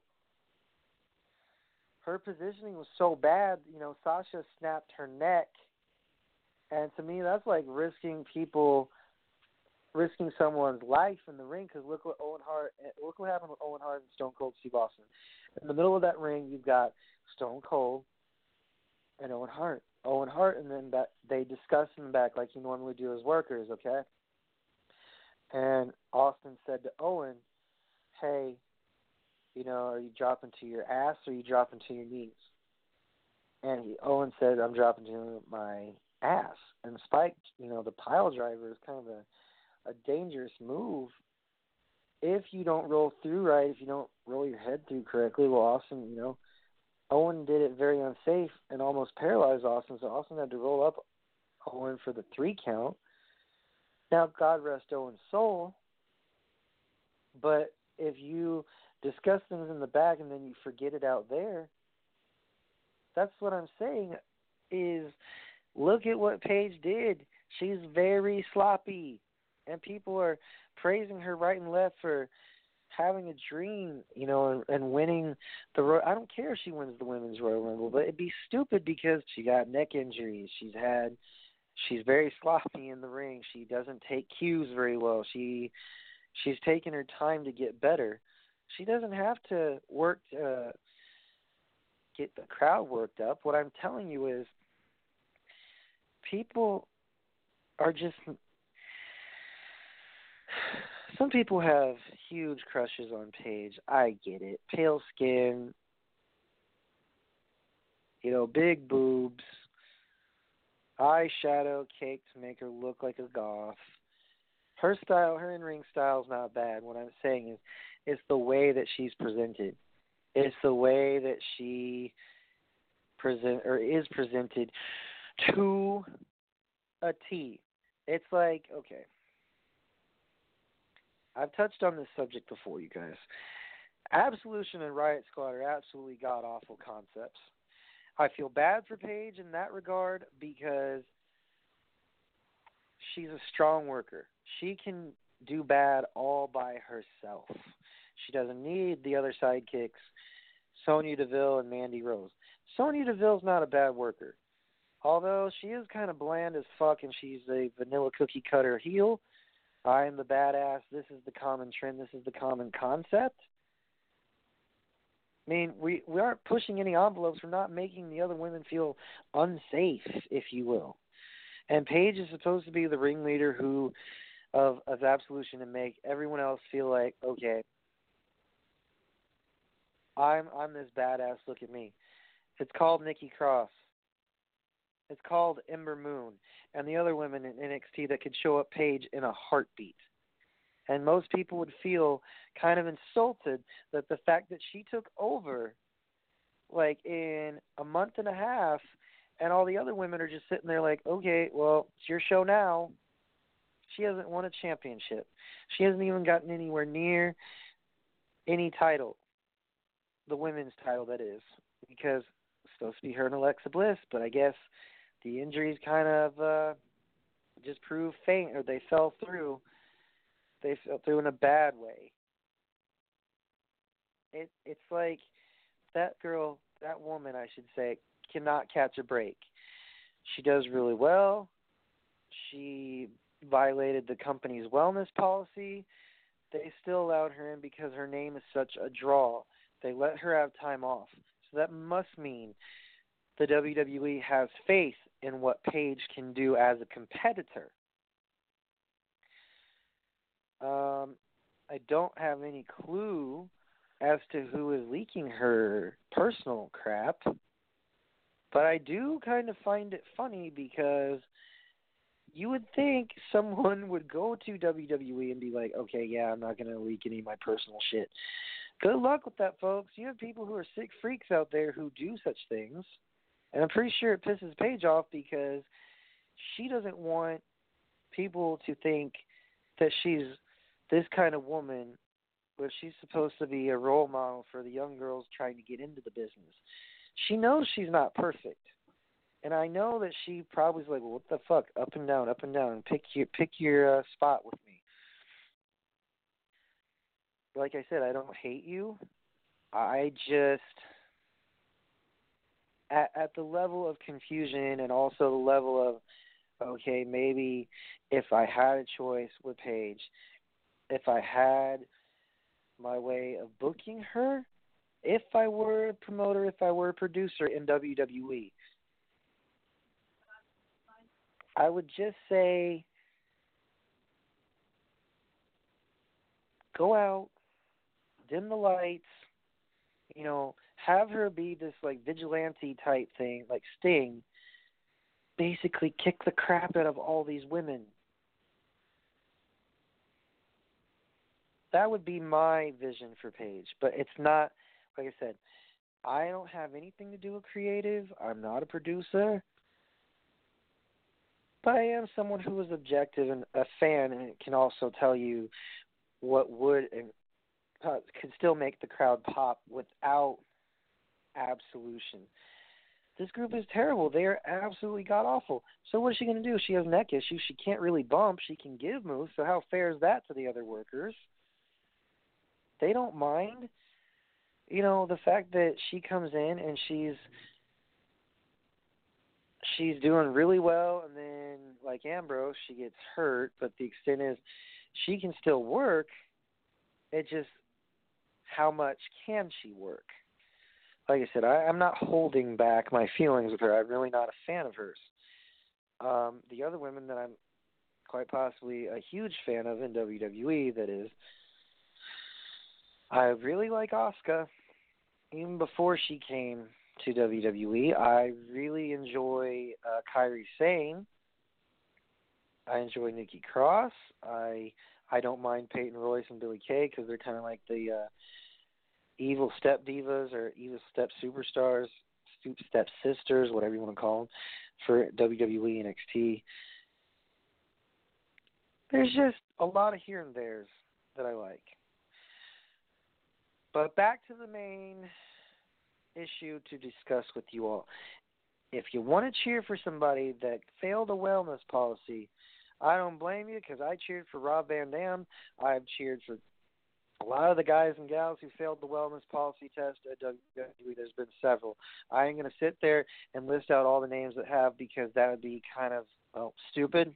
Her positioning was so bad, you know, Sasha snapped her neck. And to me, that's like risking people, risking someone's life in the ring, because look what Owen Hart, look what happened with Owen Hart and Stone Cold Steve Austin. In the middle of that ring, you've got Stone Cold and Owen Hart. Owen Hart, and then that they discuss him back like you normally do as workers, okay? And Austin said to Owen, hey, you know, are you dropping to your ass or are you dropping to your knees? And he, Owen said, I'm dropping to my ass. And Spike, you know, the pile driver is kind of a, a dangerous move if you don't roll through right, if you don't roll your head through correctly. Well, Austin, you know, Owen did it very unsafe and almost paralyzed Austin, so Austin had to roll up Owen for the three count. Now, God rest Owen's soul, but if you discuss things in the back and then you forget it out there, that's what I'm saying is look at what Paige did. She's very sloppy, and people are praising her right and left for having a dream, you know, and, and winning the Royal. I don't care if she wins the Women's Royal Rumble, but it'd be stupid because she got neck injuries. She's had She's very sloppy in the ring. She doesn't take cues very well. She she's taking her time to get better. She doesn't have to work to get the crowd worked up. What I'm telling you is people are just some people have huge crushes on Paige. I get it. Pale skin, you know, big boobs, eyeshadow cake to make her look like a goth. Her style, her in-ring style is not bad. What I'm saying is it's the way that she's presented. It's the way that she present or is presented to a T. It's like, okay, I've touched on this subject before, you guys. Absolution and Riot Squad are absolutely god-awful concepts. I feel bad for Paige in that regard because she's a strong worker. She can do bad all by herself. She doesn't need the other sidekicks, Sonya Deville and Mandy Rose. Sonya Deville's not a bad worker. Although she is kind of bland as fuck and she's a vanilla cookie cutter heel, I am the badass, this is the common trend, this is the common concept. I mean, we, we aren't pushing any envelopes. We're not making the other women feel unsafe, if you will. And Paige is supposed to be the ringleader who of, of Absolution and make everyone else feel like, okay, I'm I'm this badass, look at me. It's called Nikki Cross. It's called Ember Moon and the other women in N X T that could show up Paige in a heartbeat. And most people would feel kind of insulted that the fact that she took over like in a month and a half and all the other women are just sitting there like, okay, well, it's your show now. She hasn't won a championship. She hasn't even gotten anywhere near any title, the women's title that is, because it's supposed to be her and Alexa Bliss, but I guess the injuries kind of uh, just proved faint, or they fell through. They fell through in a bad way. It It's like that girl, that woman, I should say, cannot catch a break. She does really well. She violated the company's wellness policy. They still allowed her in because her name is such a draw. They let her have time off. So that must mean the W W E has faith in what Paige can do as a competitor. Um, I don't have any clue as to who is leaking her personal crap, but I do kind of find it funny because you would think someone would go to W W E and be like, okay, yeah, I'm not going to leak any of my personal shit. Good luck with that, folks. You have people who are sick freaks out there who do such things, and I'm pretty sure it pisses Paige off because she doesn't want people to think that she's this kind of woman, but she's supposed to be a role model for the young girls trying to get into the business. She knows she's not perfect. And I know that she probably is like, well, what the fuck? Up and down, up and down. Pick your pick your uh, spot with me. Like I said, I don't hate you. I just, at, at the level of confusion and also the level of, okay, maybe if I had a choice with Paige, if I had my way of booking her, if I were a promoter, if I were a producer in W W E, I would just say go out, dim the lights, you know, have her be this like vigilante type thing, like Sting, basically kick the crap out of all these women. That would be my vision for Paige, but it's not, like I said, I don't have anything to do with creative. I'm not a producer. But I am someone who is objective and a fan and can also tell you what would and uh, could still make the crowd pop without Absolution. This group is terrible. They are absolutely god-awful. So what is she going to do? She has neck issues. She can't really bump. She can give moves. So how fair is that to the other workers? They don't mind. You know, the fact that she comes in and she's she's doing really well, and then, like Ambrose, she gets hurt, but the extent is she can still work. It just, how much can she work? Like I said, I, I'm not holding back my feelings with her. I'm really not a fan of hers. Um, the other women that I'm quite possibly a huge fan of in W W E, that is, I really like Asuka. Even before she came to W W E, I really enjoy uh, Kairi Sane. I enjoy Nikki Cross. I I don't mind Peyton Royce and Billie Kay because they're kind of like the uh, evil step divas or evil step superstars, step sisters, whatever you want to call them, for W W E and N X T. There's just a lot of here and there's that I like. But back to the main issue to discuss with you all. If you want to cheer for somebody that failed a wellness policy, I don't blame you because I cheered for Rob Van Dam. I've cheered for a lot of the guys and gals who failed the wellness policy test at W W E. There's been several. I ain't going to sit there and list out all the names that have because that would be kind of, well, stupid.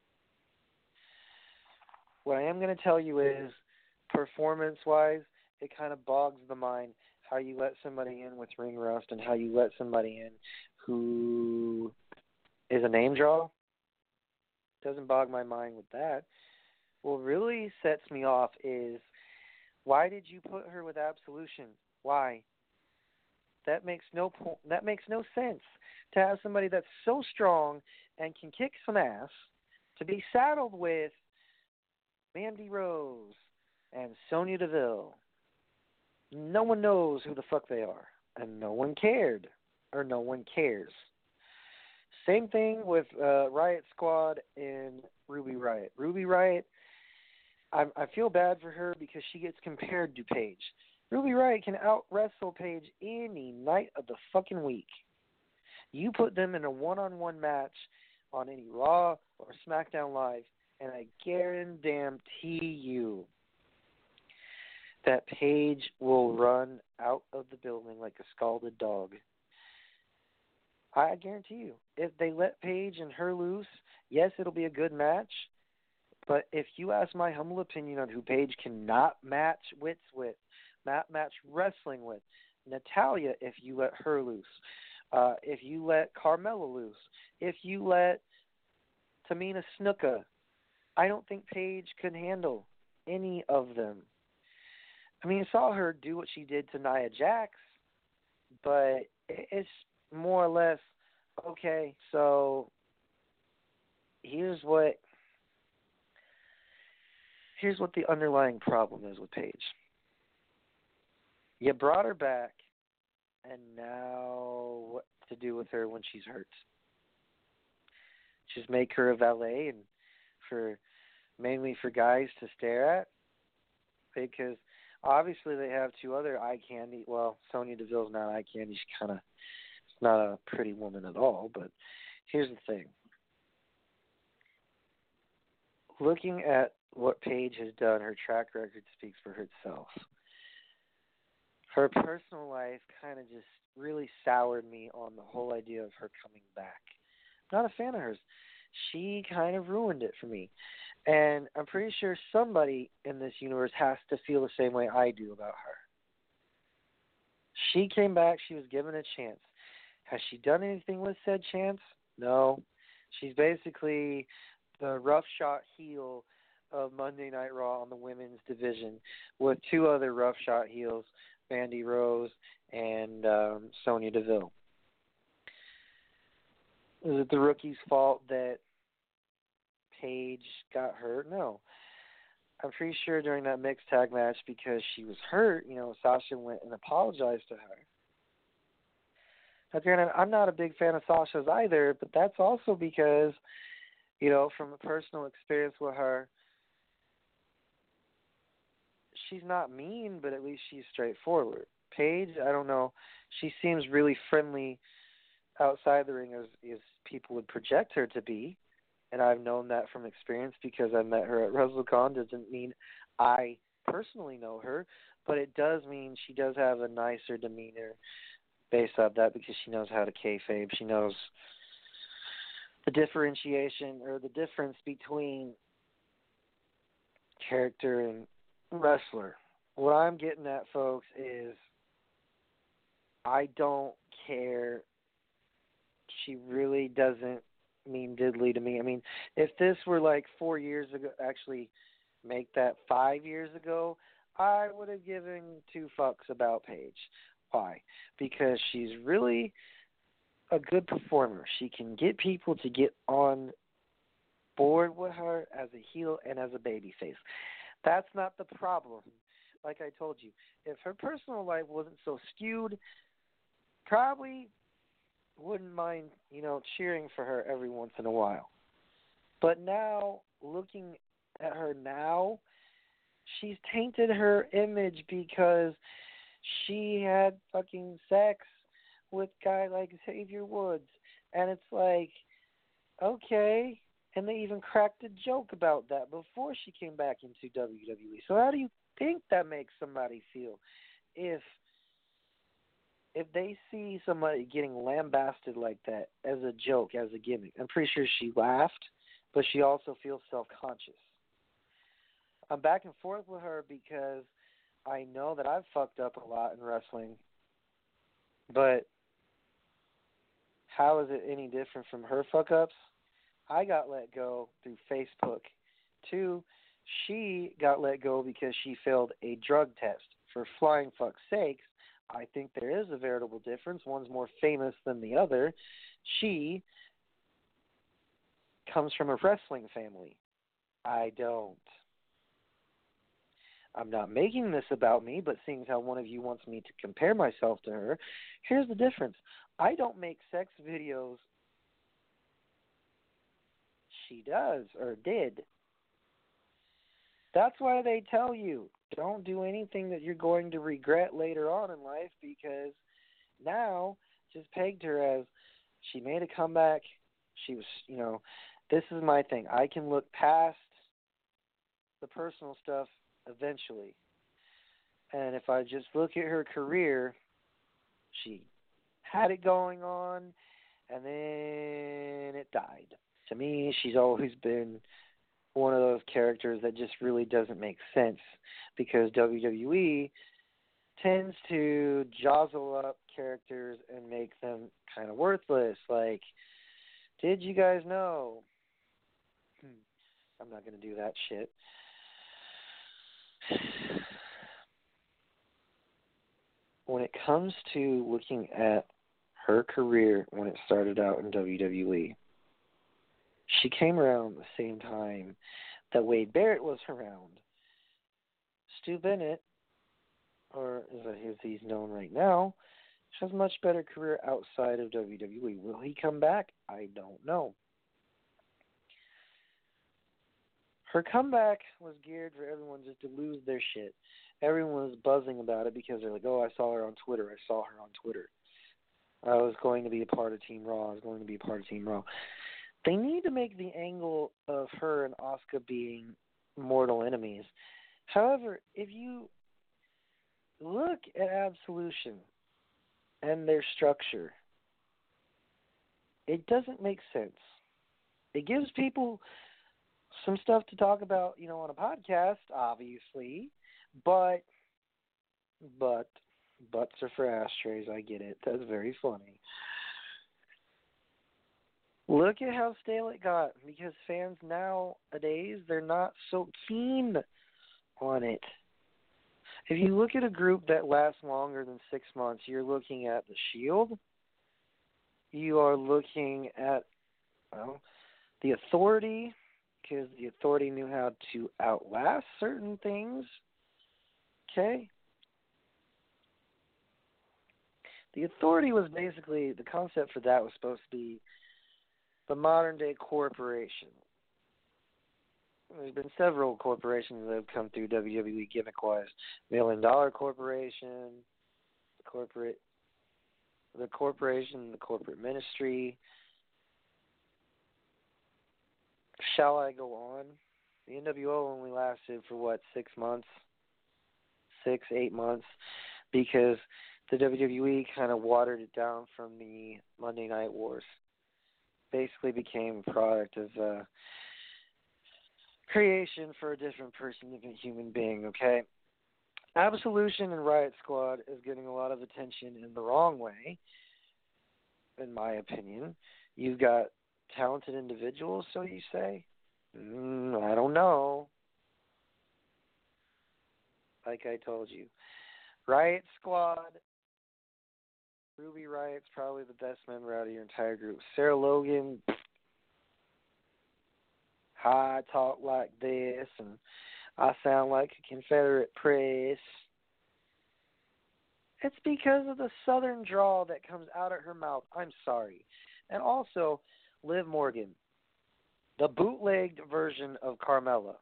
What I am going to tell you is, performance-wise, it kind of bogs the mind how you let somebody in with ring rust and how you let somebody in who is a name draw. Doesn't bog my mind with that. What really sets me off is, why did you put her with Absolution? Why? That makes no po- that makes no sense to have somebody that's so strong and can kick some ass to be saddled with Mandy Rose and Sonya Deville. No one knows who the fuck they are, and no one cared, or no one cares. Same thing with uh, Riot Squad and Ruby Riott. Ruby Riott, I, I feel bad for her because she gets compared to Paige. Ruby Riott can out-wrestle Paige any night of the fucking week. You put them in a one-on-one match on any Raw or SmackDown Live, and I guarantee you that Paige will run out of the building like a scalded dog. I guarantee you. If they let Paige and her loose, yes, it'll be a good match. But if you ask my humble opinion on who Paige cannot match wits with, not match wrestling with, Natalya, if you let her loose. Uh, if you let Carmella loose. If you let Tamina Snuka. I don't think Paige could handle any of them. I mean, I saw her do what she did to Nia Jax, but it's more or less, okay, so here's what here's what the underlying problem is with Paige. You brought her back, and now what to do with her when she's hurt? Just make her a valet and for mainly for guys to stare at? Because obviously they have two other eye candy. Well, Sonya Deville's not eye candy. She's kind of not a pretty woman at all. But here's the thing. Looking at what Paige has done, her track record speaks for herself. Her personal life kind of just really soured me on the whole idea of her coming back. Not a fan of hers. She kind of ruined it for me. And I'm pretty sure somebody in this universe has to feel the same way I do about her. She came back. She was given a chance. Has she done anything with said chance? No. She's basically the roughshod heel of Monday Night Raw on the women's division with two other roughshod heels, Mandy Rose and um, Sonya Deville. Is it the rookie's fault that Paige got hurt? No. I'm pretty sure during that mixed tag match, because she was hurt, you know, Sasha went and apologized to her. Now, granted, I'm not a big fan of Sasha's either, but that's also because, you know, from a personal experience with her, she's not mean, but at least she's straightforward. Paige, I don't know, she seems really friendly outside the ring as, as people would project her to be, and I've known that from experience because I met her at WrestleCon. Doesn't mean I personally know her, but it does mean she does have a nicer demeanor based off that because she knows how to kayfabe. She knows the differentiation or the difference between character and wrestler. What I'm getting at, folks, is I don't care. She really doesn't mean diddly to me. I mean, if this were like four years ago, actually make that five years ago, I would have given two fucks about Paige. Why? Because she's really a good performer. She can get people to get on board with her as a heel and as a babyface. That's not the problem. Like I told you, if her personal life wasn't so skewed, probably wouldn't mind, you know, cheering for her every once in a while. But now, looking at her now, she's tainted her image because she had fucking sex with a guy like Xavier Woods. And it's like, okay. And they even cracked a joke about that before she came back into W W E. So how do you think that makes somebody feel if if they see somebody getting lambasted like that as a joke, as a gimmick? I'm pretty sure she laughed, but she also feels self-conscious. I'm back and forth with her because I know that I've fucked up a lot in wrestling, but how is it any different from her fuck-ups? I got let go through Facebook. Two, she got let go because she failed a drug test. For flying fuck's sakes, I think there is a veritable difference. One's more famous than the other. She comes from a wrestling family. I don't. I'm not making this about me, but seeing how one of you wants me to compare myself to her, here's the difference. I don't make sex videos. She does, or did. That's why they tell you, don't do anything that you're going to regret later on in life, because now just pegged her as she made a comeback. She was, you know, this is my thing. I can look past the personal stuff eventually. And if I just look at her career, she had it going on, and then it died. To me, she's always been one of those characters that just really doesn't make sense, because W W E tends to jostle up characters and make them kind of worthless. Like, did you guys know? Hmm, I'm not going to do that shit. When it comes to looking at her career when it started out in W W E, she came around the same time that Wade Barrett was around. Stu Bennett, or as he's known right now, has a much better career outside of W W E. Will he come back? I don't know. Her comeback was geared for everyone just to lose their shit. Everyone was buzzing about it because they're like, oh, I saw her on Twitter. I saw her on Twitter. I was going to be a part of Team Raw. I was going to be a part of Team Raw. They need to make the angle of her and Asuka being mortal enemies. However, if you look at Absolution and their structure, it doesn't make sense. It gives people some stuff to talk about, you know, on a podcast, obviously, but, but, butts are for ashtrays, I get it. That's very funny. Look at how stale it got, because fans nowadays, they're not so keen on it. If you look at a group that lasts longer than six months, you're looking at The Shield. You are looking at, well, The Authority, because The Authority knew how to outlast certain things. Okay? The Authority was basically, the concept for that was supposed to be the modern-day corporation. There's been several corporations that have come through W W E gimmick-wise. Million Dollar Corporation, the corporate, the corporation, the corporate ministry. Shall I go on? The N W O only lasted for, what, six months? Six, eight months? Because the W W E kind of watered it down from the Monday Night Wars. basically became a product of uh, creation for a different person, different human being, okay? Absolution and Riot Squad is getting a lot of attention in the wrong way, in my opinion. You've got talented individuals, so you say? Mm, I don't know. Like I told you. Riot Squad, Ruby Riot's probably the best member out of your entire group. Sarah Logan, I talk like this, and I sound like a Confederate press. It's because of the southern drawl that comes out of her mouth. I'm sorry. And also, Liv Morgan, the bootlegged version of Carmella.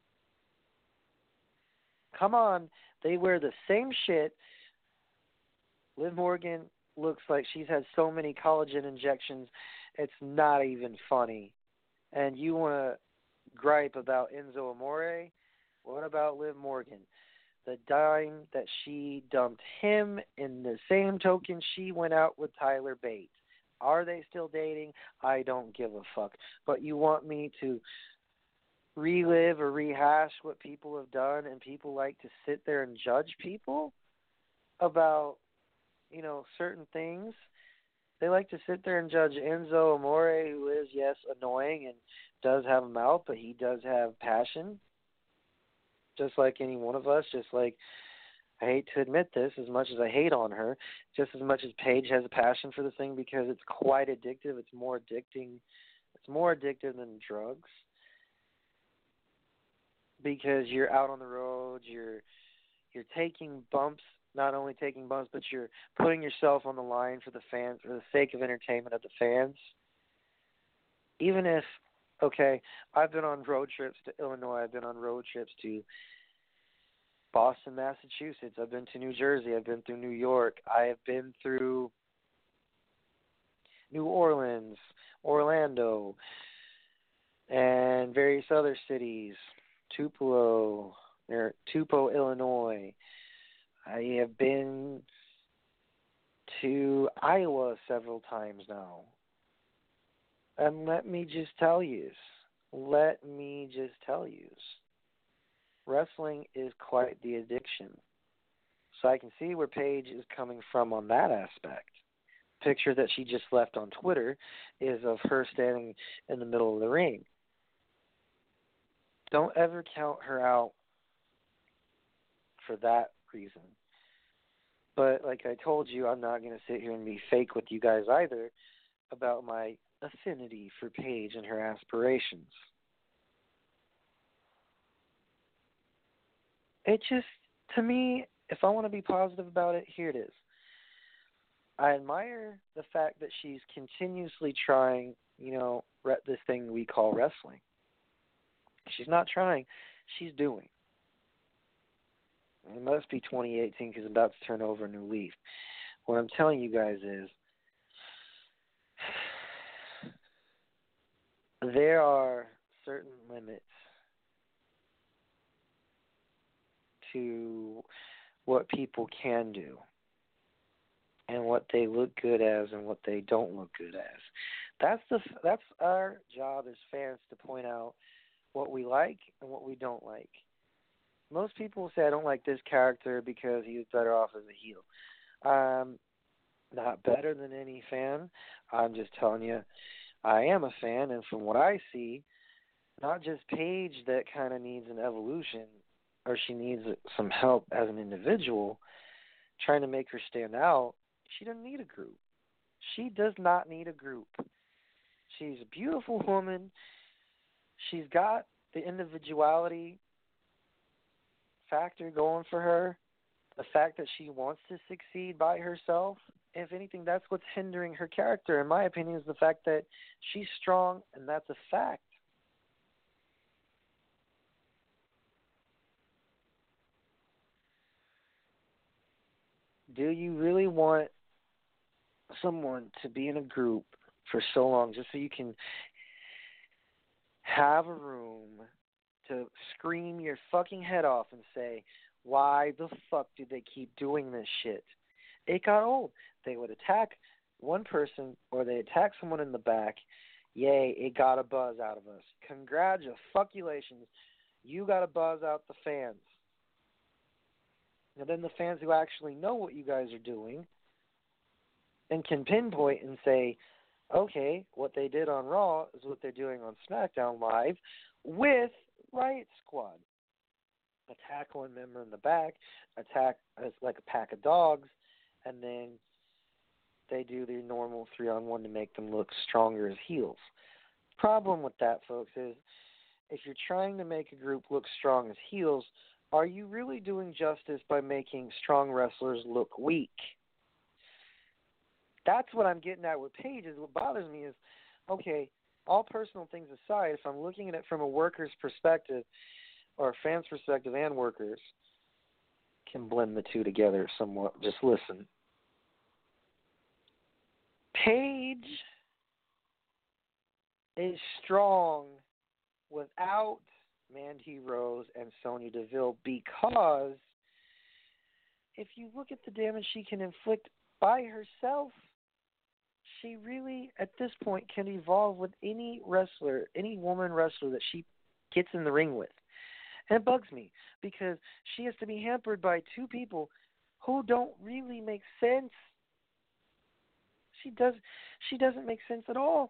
Come on, they wear the same shit. Liv Morgan looks like she's had so many collagen injections, it's not even funny. And you want to gripe about Enzo Amore? What about Liv Morgan? The dime that she dumped him, in the same token she went out with Tyler Bate. Are they still dating? I don't give a fuck. But you want me to relive or rehash what people have done, and people like to sit there and judge people about, you know, certain things? They like to sit there and judge Enzo Amore, who is, yes, annoying and does have a mouth, but he does have passion, just like any one of us. Just like, I hate to admit this, as much as I hate on her, just as much as Paige has a passion for the thing, because it's quite addictive. It's more addicting. It's more addictive than drugs, because you're out on the road, you're you're taking bumps, not only taking bumps, but you're putting yourself on the line for the fans, for the sake of entertainment of the fans. Even if, okay, I've been on road trips to Illinois, I've been on road trips to Boston, Massachusetts, I've been to New Jersey, I've been through New York, I have been through New Orleans, Orlando, and various other cities, Tupelo, or Tupelo, Illinois. I have been to Iowa several times now. And let me just tell you, let me just tell you, wrestling is quite the addiction. So I can see where Paige is coming from on that aspect. Picture that she just left on Twitter is of her standing in the middle of the ring. Don't ever count her out for that reason. But like I told you, I'm not going to sit here and be fake with you guys either about my affinity for Paige and her aspirations. It just, to me, if I want to be positive about it, here it is. I admire the fact that she's continuously trying, you know, re- this thing we call wrestling. She's not trying, she's doing. It must be twenty eighteen because I'm about to turn over a new leaf. What I'm telling you guys is there are certain limits to what people can do and what they look good as and what they don't look good as. That's the that's our job as fans, to point out what we like and what we don't like. Most people say, I don't like this character because he was better off as a heel. Um, not better than any fan. I'm just telling you, I am a fan, and from what I see, not just Paige that kind of needs an evolution, or she needs some help as an individual, trying to make her stand out. She doesn't need a group. She does not need a group. She's a beautiful woman. She's got the individuality factor going for her. The fact that she wants to succeed by herself. If anything, that's what's hindering her character, in my opinion, is the fact that she's strong, and that's a fact. Do you really want someone to be in a group for so long just so you can have a room to scream your fucking head off and say, why the fuck do they keep doing this shit? It got old. They would attack one person, or they attack someone in the back, Yay, it got a buzz out of us. Congratulations. You got a buzz out the fans. And then the fans who actually know what you guys are doing and can pinpoint and say, okay, what they did on Raw is what they're doing on SmackDown Live with Riot Squad. Attack one member in the back, attack as like a pack of dogs, and then they do their normal three-on-one to make them look stronger as heels. Problem with that, folks, is if you're trying to make a group look strong as heels, are you really doing justice by making strong wrestlers look weak? That's what I'm getting at with Paige. Is what bothers me is, okay, all personal things aside, if I'm looking at it from a worker's perspective, or a fan's perspective and workers, can blend the two together somewhat. Just listen. Paige is strong without Mandy Rose and Sonya Deville because if you look at the damage she can inflict by herself, she really, at this point, can evolve with any wrestler, any woman wrestler that she gets in the ring with. And it bugs me because she has to be hampered by two people who don't really make sense. She does. She doesn't make sense at all.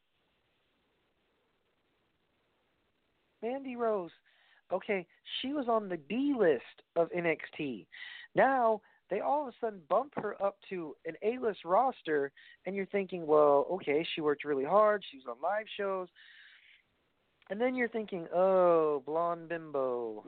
Mandy Rose, okay, she was on the B list of N X T. Now they all of a sudden bump her up to an A-list roster, and you're thinking, well, okay, she worked really hard. She was on live shows. And then you're thinking, oh, blonde bimbo.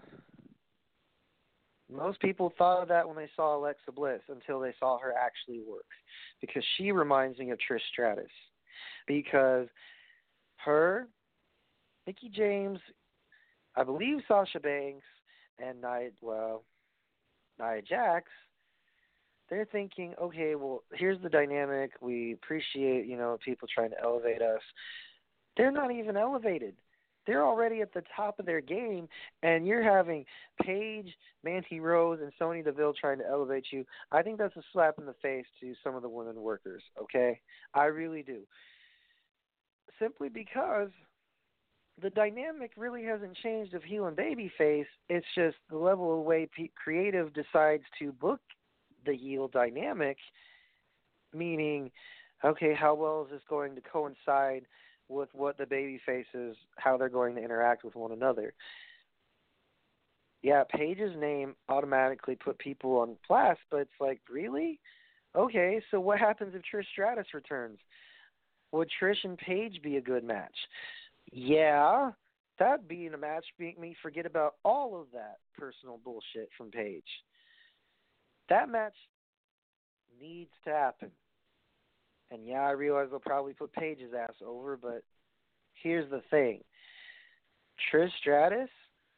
Most people thought of that when they saw Alexa Bliss until they saw her actually work, because she reminds me of Trish Stratus. Because her, Mickie James, I believe Sasha Banks, and Nia, well, Nia Jax, they're thinking, okay, well, here's the dynamic. We appreciate, you know, people trying to elevate us. They're not even elevated. They're already at the top of their game, and you're having Paige, Mandy Rose, and Sonya Deville trying to elevate you. I think that's a slap in the face to some of the women workers, okay? I really do. Simply because the dynamic really hasn't changed of heel and babyface. It's just the level of way P- creative decides to book the heel dynamic, meaning, okay, how well is this going to coincide with what the baby faces, how they're going to interact with one another. Yeah, Paige's name automatically put people on blast, but it's like, really? Okay, so what happens if Trish Stratus returns? Would Trish and Paige be a good match? Yeah, that being a match make me forget about all of that personal bullshit from Paige. That match needs to happen. And yeah, I realize they'll probably put Paige's ass over, but here's the thing. Trish Stratus,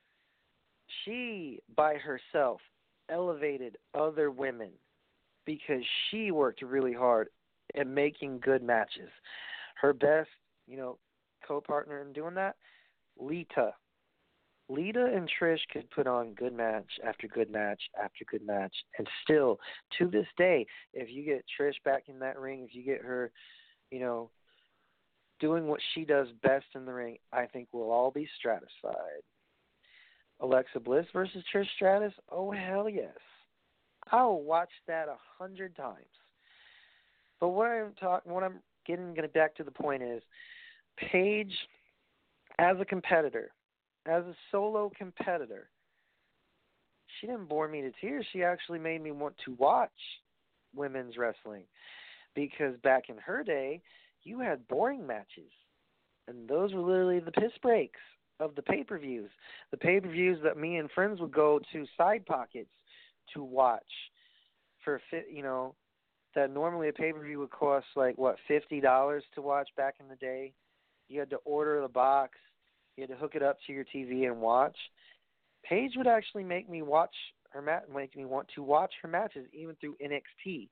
she, by herself, elevated other women because she worked really hard at making good matches. Her best, you know, co-partner in doing that, Lita. Lita and Trish could put on good match after good match after good match, and still, to this day, if you get Trish back in that ring, if you get her, you know, doing what she does best in the ring, I think we'll all be satisfied. Alexa Bliss versus Trish Stratus? Oh, hell yes. I'll watch that a hundred times. But what I'm talking, what I'm getting back to the point is, Paige, as a competitor, as a solo competitor, she didn't bore me to tears. She actually made me want to watch women's wrestling, because back in her day, you had boring matches, and those were literally the piss breaks of the pay-per-views. The pay-per-views that me and friends would go to side pockets to watch for, you know, that normally a pay-per-view would cost like, what, fifty dollars to watch back in the day. You had to order the box. You had to hook it up to your T V and watch. Paige would actually make me watch her mat, make me want to watch her matches even through N X T.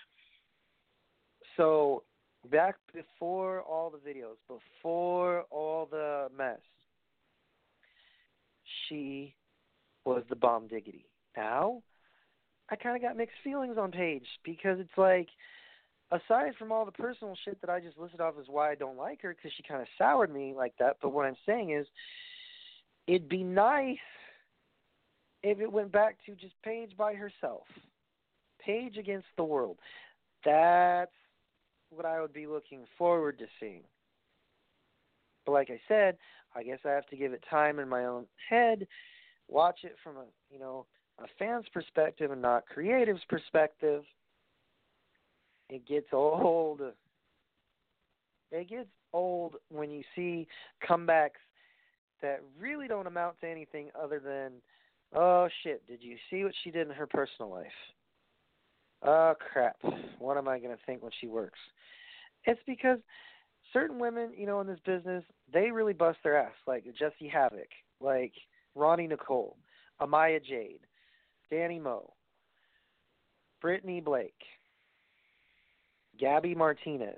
So back before all the videos, before all the mess, she was the bomb diggity. Now, I kind of got mixed feelings on Paige, because it's like, aside from all the personal shit that I just listed off as why I don't like her, because she kind of soured me like that, but what I'm saying is it'd be nice if it went back to just Paige by herself. Paige against the world. That's what I would be looking forward to seeing. But like I said, I guess I have to give it time in my own head, watch it from a, you know, a fan's perspective and not creative's perspective. It gets old. It gets old when you see comebacks that really don't amount to anything other than, oh shit, did you see what she did in her personal life? Oh crap, what am I going to think when she works? It's because certain women, you know, in this business, they really bust their ass, like Jessie Havoc, like Ronnie Nicole, Amaya Jade, Danny Moe, Brittany Blake, Gabby Martinez.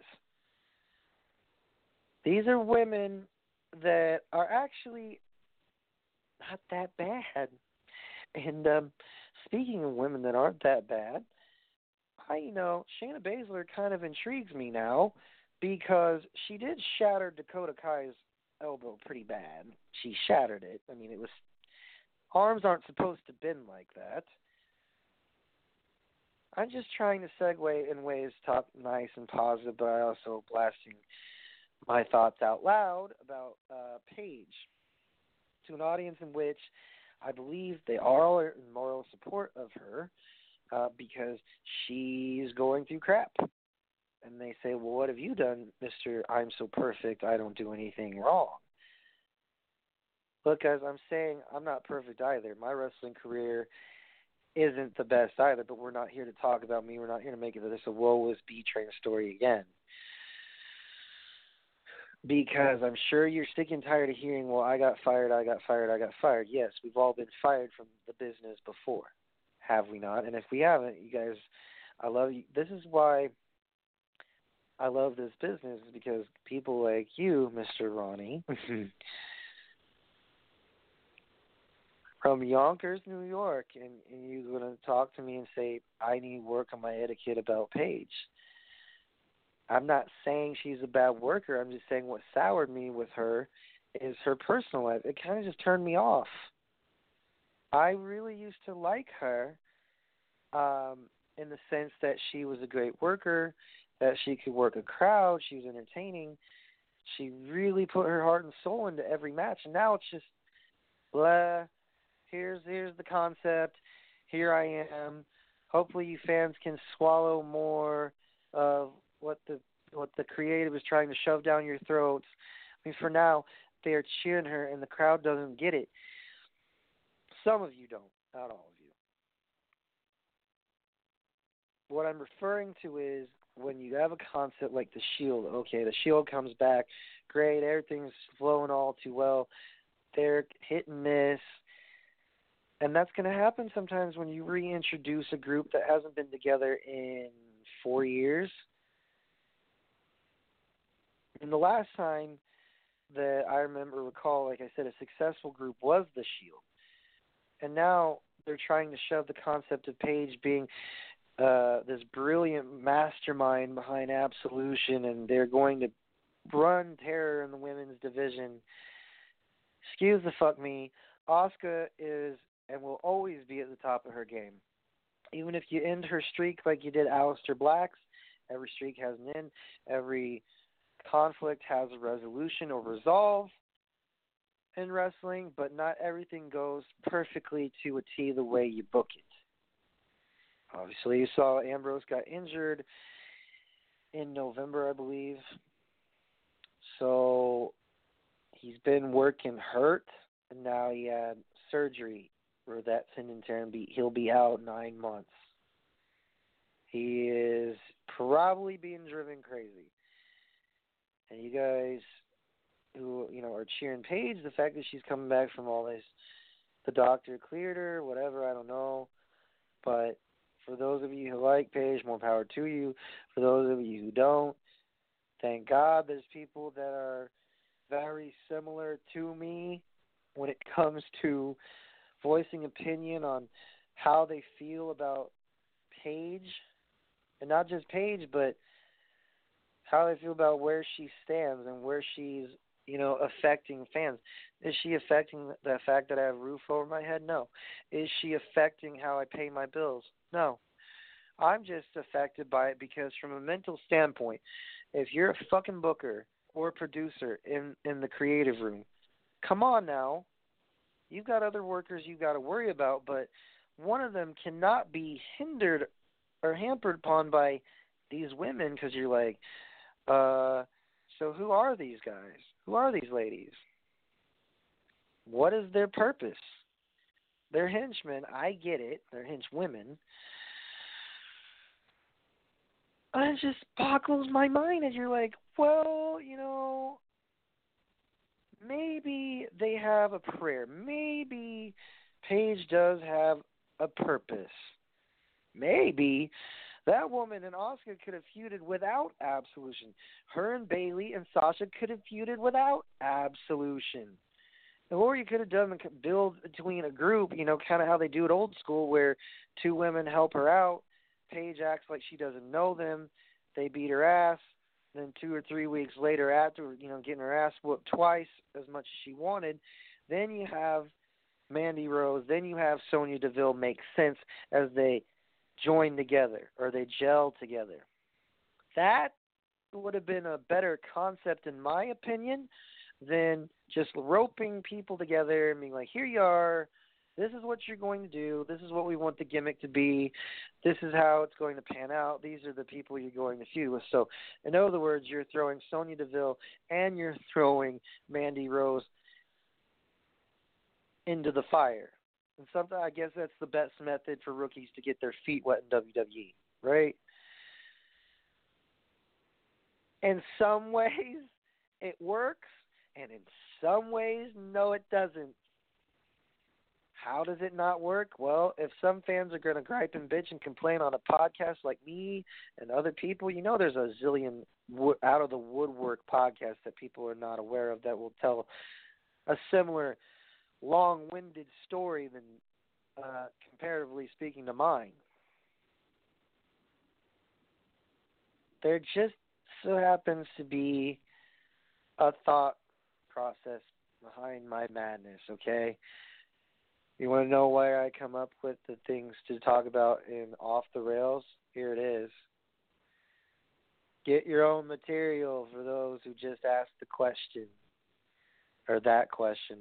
These are women that are actually not that bad. And um, speaking of women that aren't that bad, I, you know, Shayna Baszler kind of intrigues me now because she did shatter Dakota Kai's elbow pretty bad. She shattered it. I mean, it was, arms aren't supposed to bend like that. I'm just trying to segue in ways talk nice and positive, but I also blasting my thoughts out loud about uh, Paige to an audience in which I believe they are in moral support of her uh, because she's going through crap. And they say, well, what have you done, Mister I'm so perfect, I don't do anything wrong? Look, guys, I'm saying I'm not perfect either. My wrestling career isn't the best either, but we're not here to talk about me. We're not here to make it this a woe is B train story again. Because I'm sure you're sick and tired of hearing, well, I got fired, I got fired, I got fired. Yes, we've all been fired from the business before, have we not? And if we haven't, you guys, I love you. This is why I love this business, because people like you, Mister Ronnie, from Yonkers, New York, and, and you're going to talk to me and say, I need work on my etiquette about Paige. I'm not saying she's a bad worker. I'm just saying what soured me with her is her personal life. It kind of just turned me off. I really used to like her um, in the sense that she was a great worker, that she could work a crowd, she was entertaining. She really put her heart and soul into every match. And now it's just, blah, here's, here's the concept, here I am. Hopefully you fans can swallow more of what the what the creative is trying to shove down your throats. I mean, for now, they are cheering her, and the crowd doesn't get it. Some of you don't, not all of you. What I'm referring to is when you have a concept like the Shield. Okay, the Shield comes back, great, everything's flowing all too well. They're hit and miss. And that's going to happen sometimes when you reintroduce a group that hasn't been together in four years. And the last time that I remember recall, like I said, a successful group was the Shield. And now they're trying to shove the concept of Paige being uh, this brilliant mastermind behind Absolution, and they're going to run terror in the women's division. Excuse the fuck me. Asuka is and will always be at the top of her game. Even if you end her streak like you did Aleister Black's, every streak has an end. Every conflict has a resolution or resolve in wrestling, but not everything goes perfectly to a T the way you book it. Obviously, you saw Ambrose got injured in November, I believe. So he's been working hurt, and now he had surgery for that tendon tear, and be, he'll be out nine months. He is probably being driven crazy. And you guys who, you know, are cheering Paige, the fact that she's coming back from all this, the doctor cleared her, whatever, I don't know. But for those of you who like Paige, more power to you. For those of you who don't, thank God there's people that are very similar to me when it comes to voicing opinion on how they feel about Paige. And not just Paige, but how they feel about where she stands and where she's, you know, affecting fans. Is she affecting the fact that I have a roof over my head? No. Is she affecting how I pay my bills? No. I'm just affected by it because from a mental standpoint, if you're a fucking booker or producer in, in the creative room, come on now. You've got other workers you've got to worry about, but one of them cannot be hindered or hampered upon by these women because you're like, uh, so who are these guys? Who are these ladies? What is their purpose? They're henchmen. I get it. They're henchwomen. It just boggles my mind as you're like, well, you know, maybe they have a prayer. Maybe Paige does have a purpose. Maybe that woman and Asuka could have feuded without Absolution. Her and Bayley and Sasha could have feuded without Absolution. Or you could have done a build between a group, you know, kind of how they do it old school, where two women help her out. Paige acts like she doesn't know them. They beat her ass. Then two or three weeks later, after, you know, getting her ass whooped twice as much as she wanted, then you have Mandy Rose. Then you have Sonya Deville make sense as they join together or they gel together. That would have been a better concept, in my opinion, than just roping people together and being like, here you are. This is what you're going to do. This is what we want the gimmick to be. This is how it's going to pan out. These are the people you're going to feud with. So, in other words, you're throwing Sonya Deville and you're throwing Mandy Rose into the fire. And something, I guess that's the best method for rookies to get their feet wet in W W E, right? In some ways, it works, and in some ways, no, it doesn't. How does it not work? Well, if some fans are going to gripe and bitch and complain on a podcast like me and other people, you know there's a zillion wo- out-of-the-woodwork podcasts that people are not aware of that will tell a similar long-winded story than, uh, comparatively speaking, to mine. There just so happens to be a thought process behind my madness, okay? You want to know why I come up with the things to talk about in Off the Rails? Here it is. Get your own material for those who just asked the question, or that question.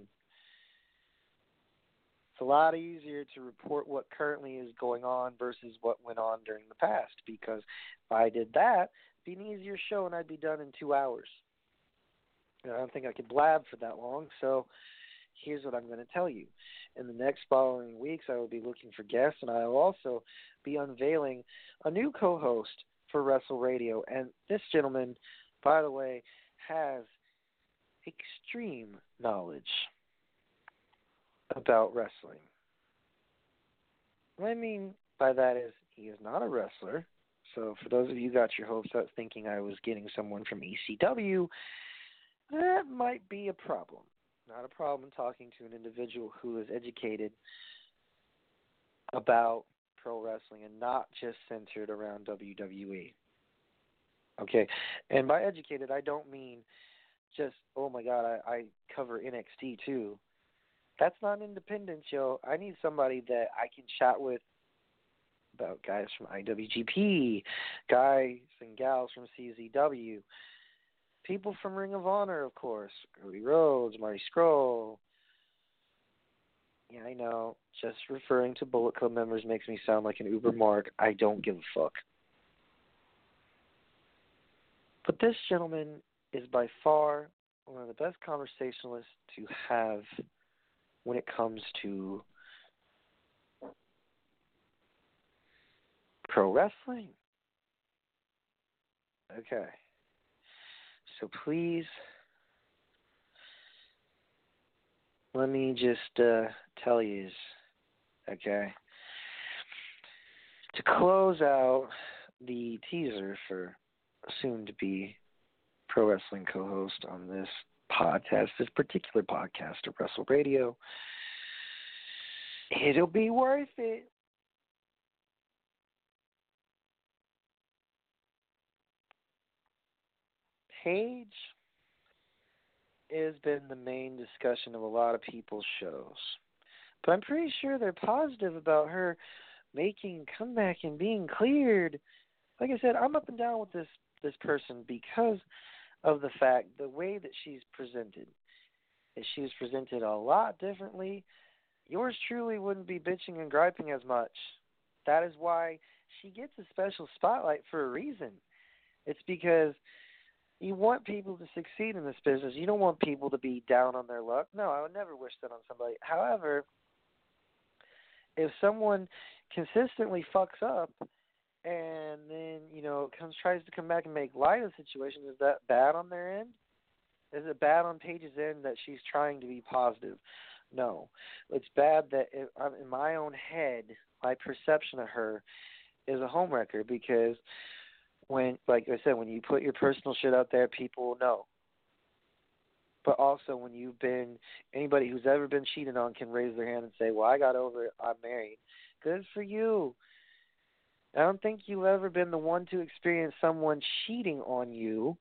It's a lot easier to report what currently is going on versus what went on during the past, because if I did that, it'd be an easier show and I'd be done in two hours. And I don't think I could blab for that long, so here's what I'm going to tell you. In the next following weeks, I will be looking for guests, and I will also be unveiling a new co-host for Wrestle Radio. And this gentleman, by the way, has extreme knowledge about wrestling. What I mean by that is he is not a wrestler. So for those of you who got your hopes up thinking I was getting someone from E C W, that might be a problem. Not a problem talking to an individual who is educated about pro wrestling and not just centered around W W E. Okay, and by educated, I don't mean just, oh my God, I, I cover N X T too. That's not independent, yo. I need somebody that I can chat with about guys from I W G P, guys and gals from C Z W, people from Ring of Honor, of course. Cody Rhodes, Marty Scurll. Yeah, I know. Just referring to Bullet Club members makes me sound like an Uber Mark. I don't give a fuck. But this gentleman is by far one of the best conversationalists to have when it comes to pro wrestling. Okay. So please, let me just uh, tell you, okay, to close out the teaser for soon-to-be pro wrestling co-host on this podcast, this particular podcast of Wrestle Radio, it'll be worth it. Paige has been the main discussion of a lot of people's shows. But I'm pretty sure they're positive about her making a comeback and being cleared. Like I said, I'm up and down with this, this person because of the fact, the way that she's presented. If she was presented a lot differently, yours truly wouldn't be bitching and griping as much. That is why she gets a special spotlight for a reason. It's because you want people to succeed in this business. You don't want people to be down on their luck. No, I would never wish that on somebody. However, if someone consistently fucks up and then, you know, comes tries to come back and make light of the situation, is that bad on their end? Is it bad on Paige's end that she's trying to be positive? No. It's bad that if, I'm in my own head, my perception of her is a homewrecker because when, like I said, when you put your personal shit out there, people will know. But also when you've been, anybody who's ever been cheated on can raise their hand and say, well, I got over it, I'm married. Good for you. I don't think you've ever been the one to experience someone cheating on you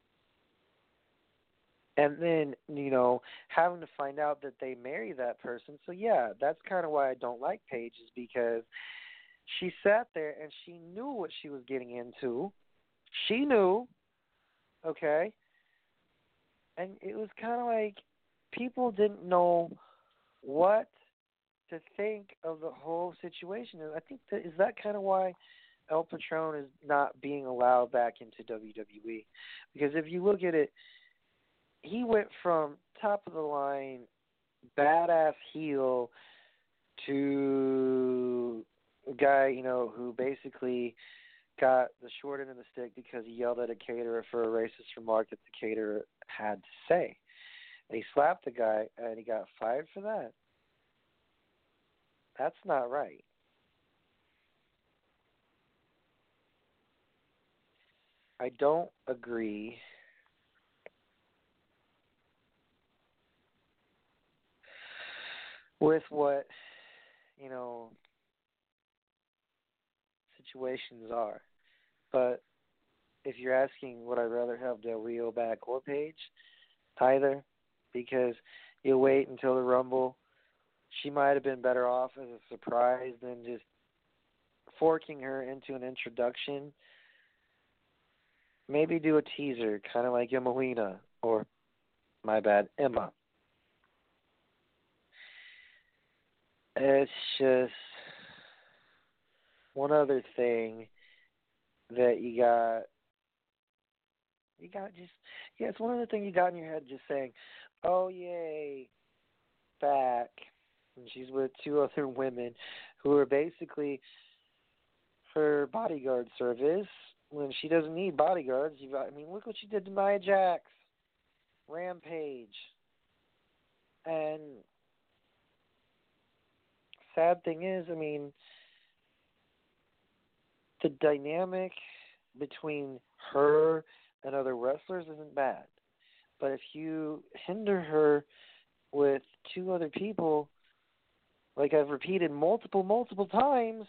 and then, you know, having to find out that they marry that person. So, yeah, that's kind of why I don't like Paige, is because she sat there and she knew what she was getting into. She knew, okay? And it was kind of like people didn't know what to think of the whole situation. And I think that is that kind of why El Patron is not being allowed back into W W E. Because if you look at it, he went from top of the line, badass heel to a guy, you know, who basically got the short end of the stick because he yelled at a caterer for a racist remark that the caterer had to say. And he slapped the guy, and he got fired for that. That's not right. I don't agree with what, you know, situations are. But if you're asking would I rather have Del Rio back or Paige, either, because you'll wait until the Rumble. She might have been better off as a surprise than just forking her into an introduction. Maybe do a teaser, kind of like Emelina, or, my bad, Emma. It's just one other thing that you got, you got just, yeah, it's one other thing you got in your head just saying, oh, yay, back. And she's with two other women who are basically her bodyguard service when she doesn't need bodyguards. You got, I mean, look what she did to Nia Jax, Rampage. And sad thing is, I mean, the dynamic between her and other wrestlers isn't bad. But if you hinder her with two other people, like I've repeated multiple, multiple times,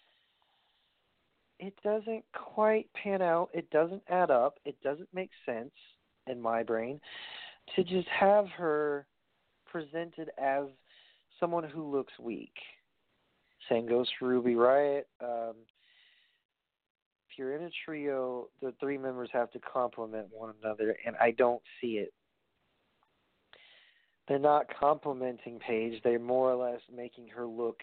it doesn't quite pan out. It doesn't add up. It doesn't make sense in my brain to just have her presented as someone who looks weak. Same goes for Ruby Riott. Um, if you're in a trio, the three members have to complement one another, and I don't see it. They're not complimenting Paige. They're more or less making her look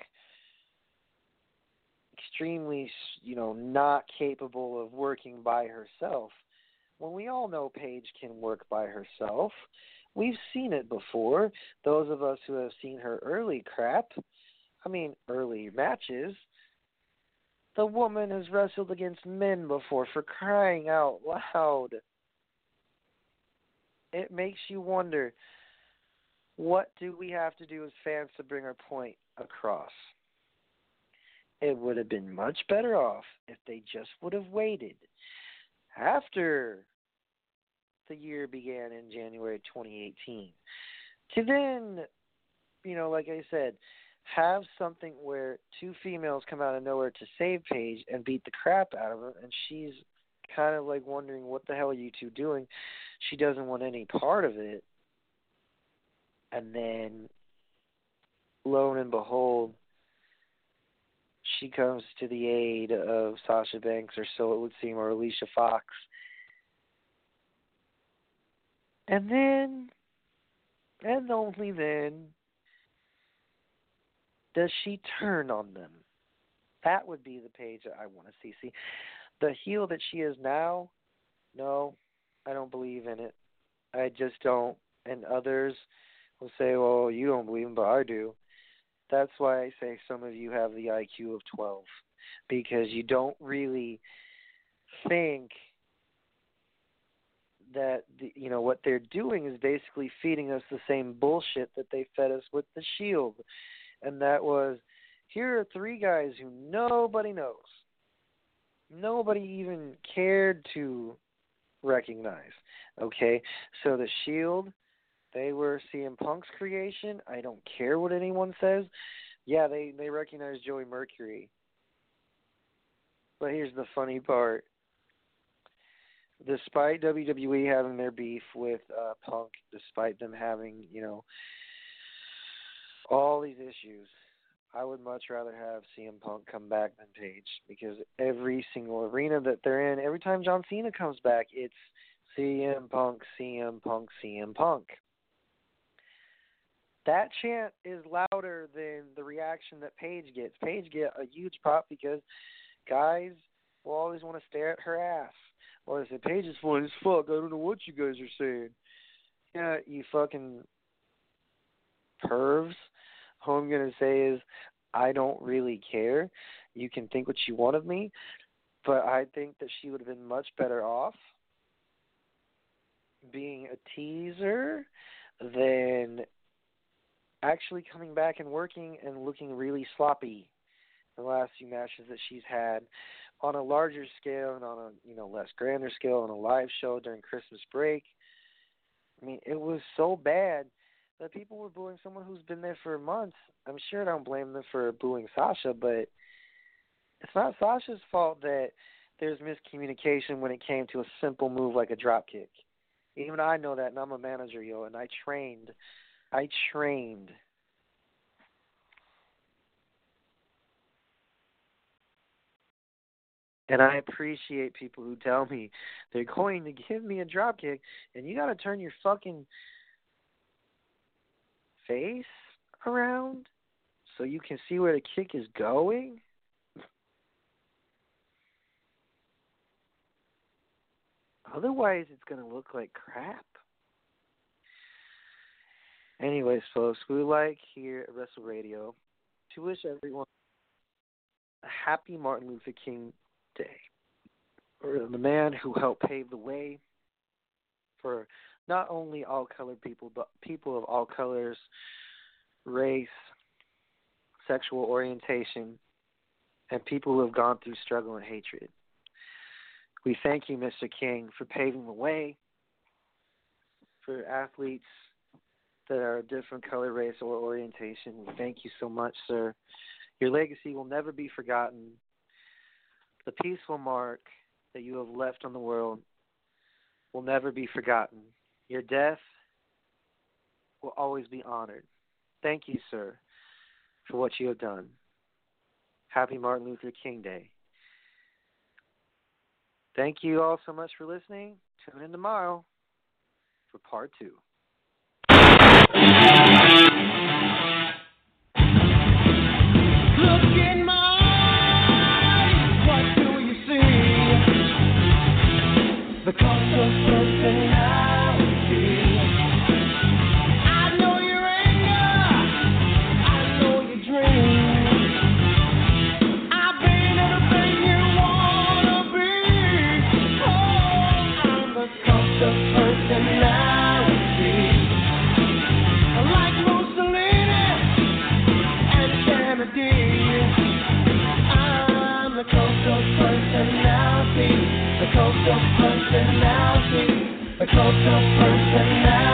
extremely, you know, not capable of working by herself. When we all know Paige can work by herself. We've seen it before. Those of us who have seen her early crap, I mean early matches, the woman has wrestled against men before, for crying out loud. It makes you wonder, what do we have to do as fans to bring our point across? It would have been much better off if they just would have waited after the year began in January twenty eighteen to then, you know, like I said, have something where two females come out of nowhere to save Paige and beat the crap out of her, and she's kind of like wondering, what the hell are you two doing? She doesn't want any part of it. And then, lo and behold, she comes to the aid of Sasha Banks, or so it would seem, or Alicia Fox. And then, and only then, does she turn on them. That would be the page that I want to see. See, the heel that she is now, no, I don't believe in it. I just don't. And others will say, well, you don't believe in, but I do. That's why I say some of you have the I Q of twelve, because you don't really think that, the, you know, what they're doing is basically feeding us the same bullshit that they fed us with the Shield. And that was, here are three guys who nobody knows. Nobody even cared to recognize. Okay? So the Shield, they were C M Punk's creation. I don't care what anyone says. Yeah, they, they recognize Joey Mercury. But here's the funny part. Despite W W E having their beef with uh, Punk, despite them having, you know, all these issues, I would much rather have C M Punk come back than Page, because every single arena that they're in, every time John Cena comes back, it's C M Punk, C M Punk, C M Punk. That chant is louder than the reaction that Paige gets. Paige get a huge pop because guys will always want to stare at her ass. Or they say, Paige is fun as fuck. I don't know what you guys are saying. Yeah, you fucking pervs. All I'm going to say is, I don't really care. You can think what you want of me, but I think that she would have been much better off being a teaser than actually coming back and working and looking really sloppy the last few matches that she's had on a larger scale and on a, you know, less grander scale on a live show during Christmas break. I mean, it was so bad that people were booing someone who's been there for months. I'm sure I don't blame them for booing Sasha, but it's not Sasha's fault that there's miscommunication when it came to a simple move like a drop kick. Even I know that, and I'm a manager, yo, and I trained. I trained. And I appreciate people who tell me they're going to give me a drop kick, and you got to turn your fucking face around so you can see where the kick is going. Otherwise, it's going to look like crap. Anyways, folks, we like here at Wrestle Radio to wish everyone a happy Martin Luther King Day, or the man who helped pave the way for not only all colored people, but people of all colors, race, sexual orientation, and people who have gone through struggle and hatred. We thank you, Mister King, for paving the way for athletes that are a different color, race, or orientation. We thank you so much, sir. Your legacy will never be forgotten. The peaceful mark that you have left on the world will never be forgotten. Your death will always be honored. Thank you, sir, for what you have done. Happy Martin Luther King Day. Thank you all so much for listening. Tune in tomorrow for part two. Look in my eyes, what do you see? The cost of personality. I know your anger, I know your dreams. I've been everything you wanna be. Oh, I'm the cost of personality. Like Mussolini and Kennedy, I'm the coast of personality, the coast of personality, the coast of personality.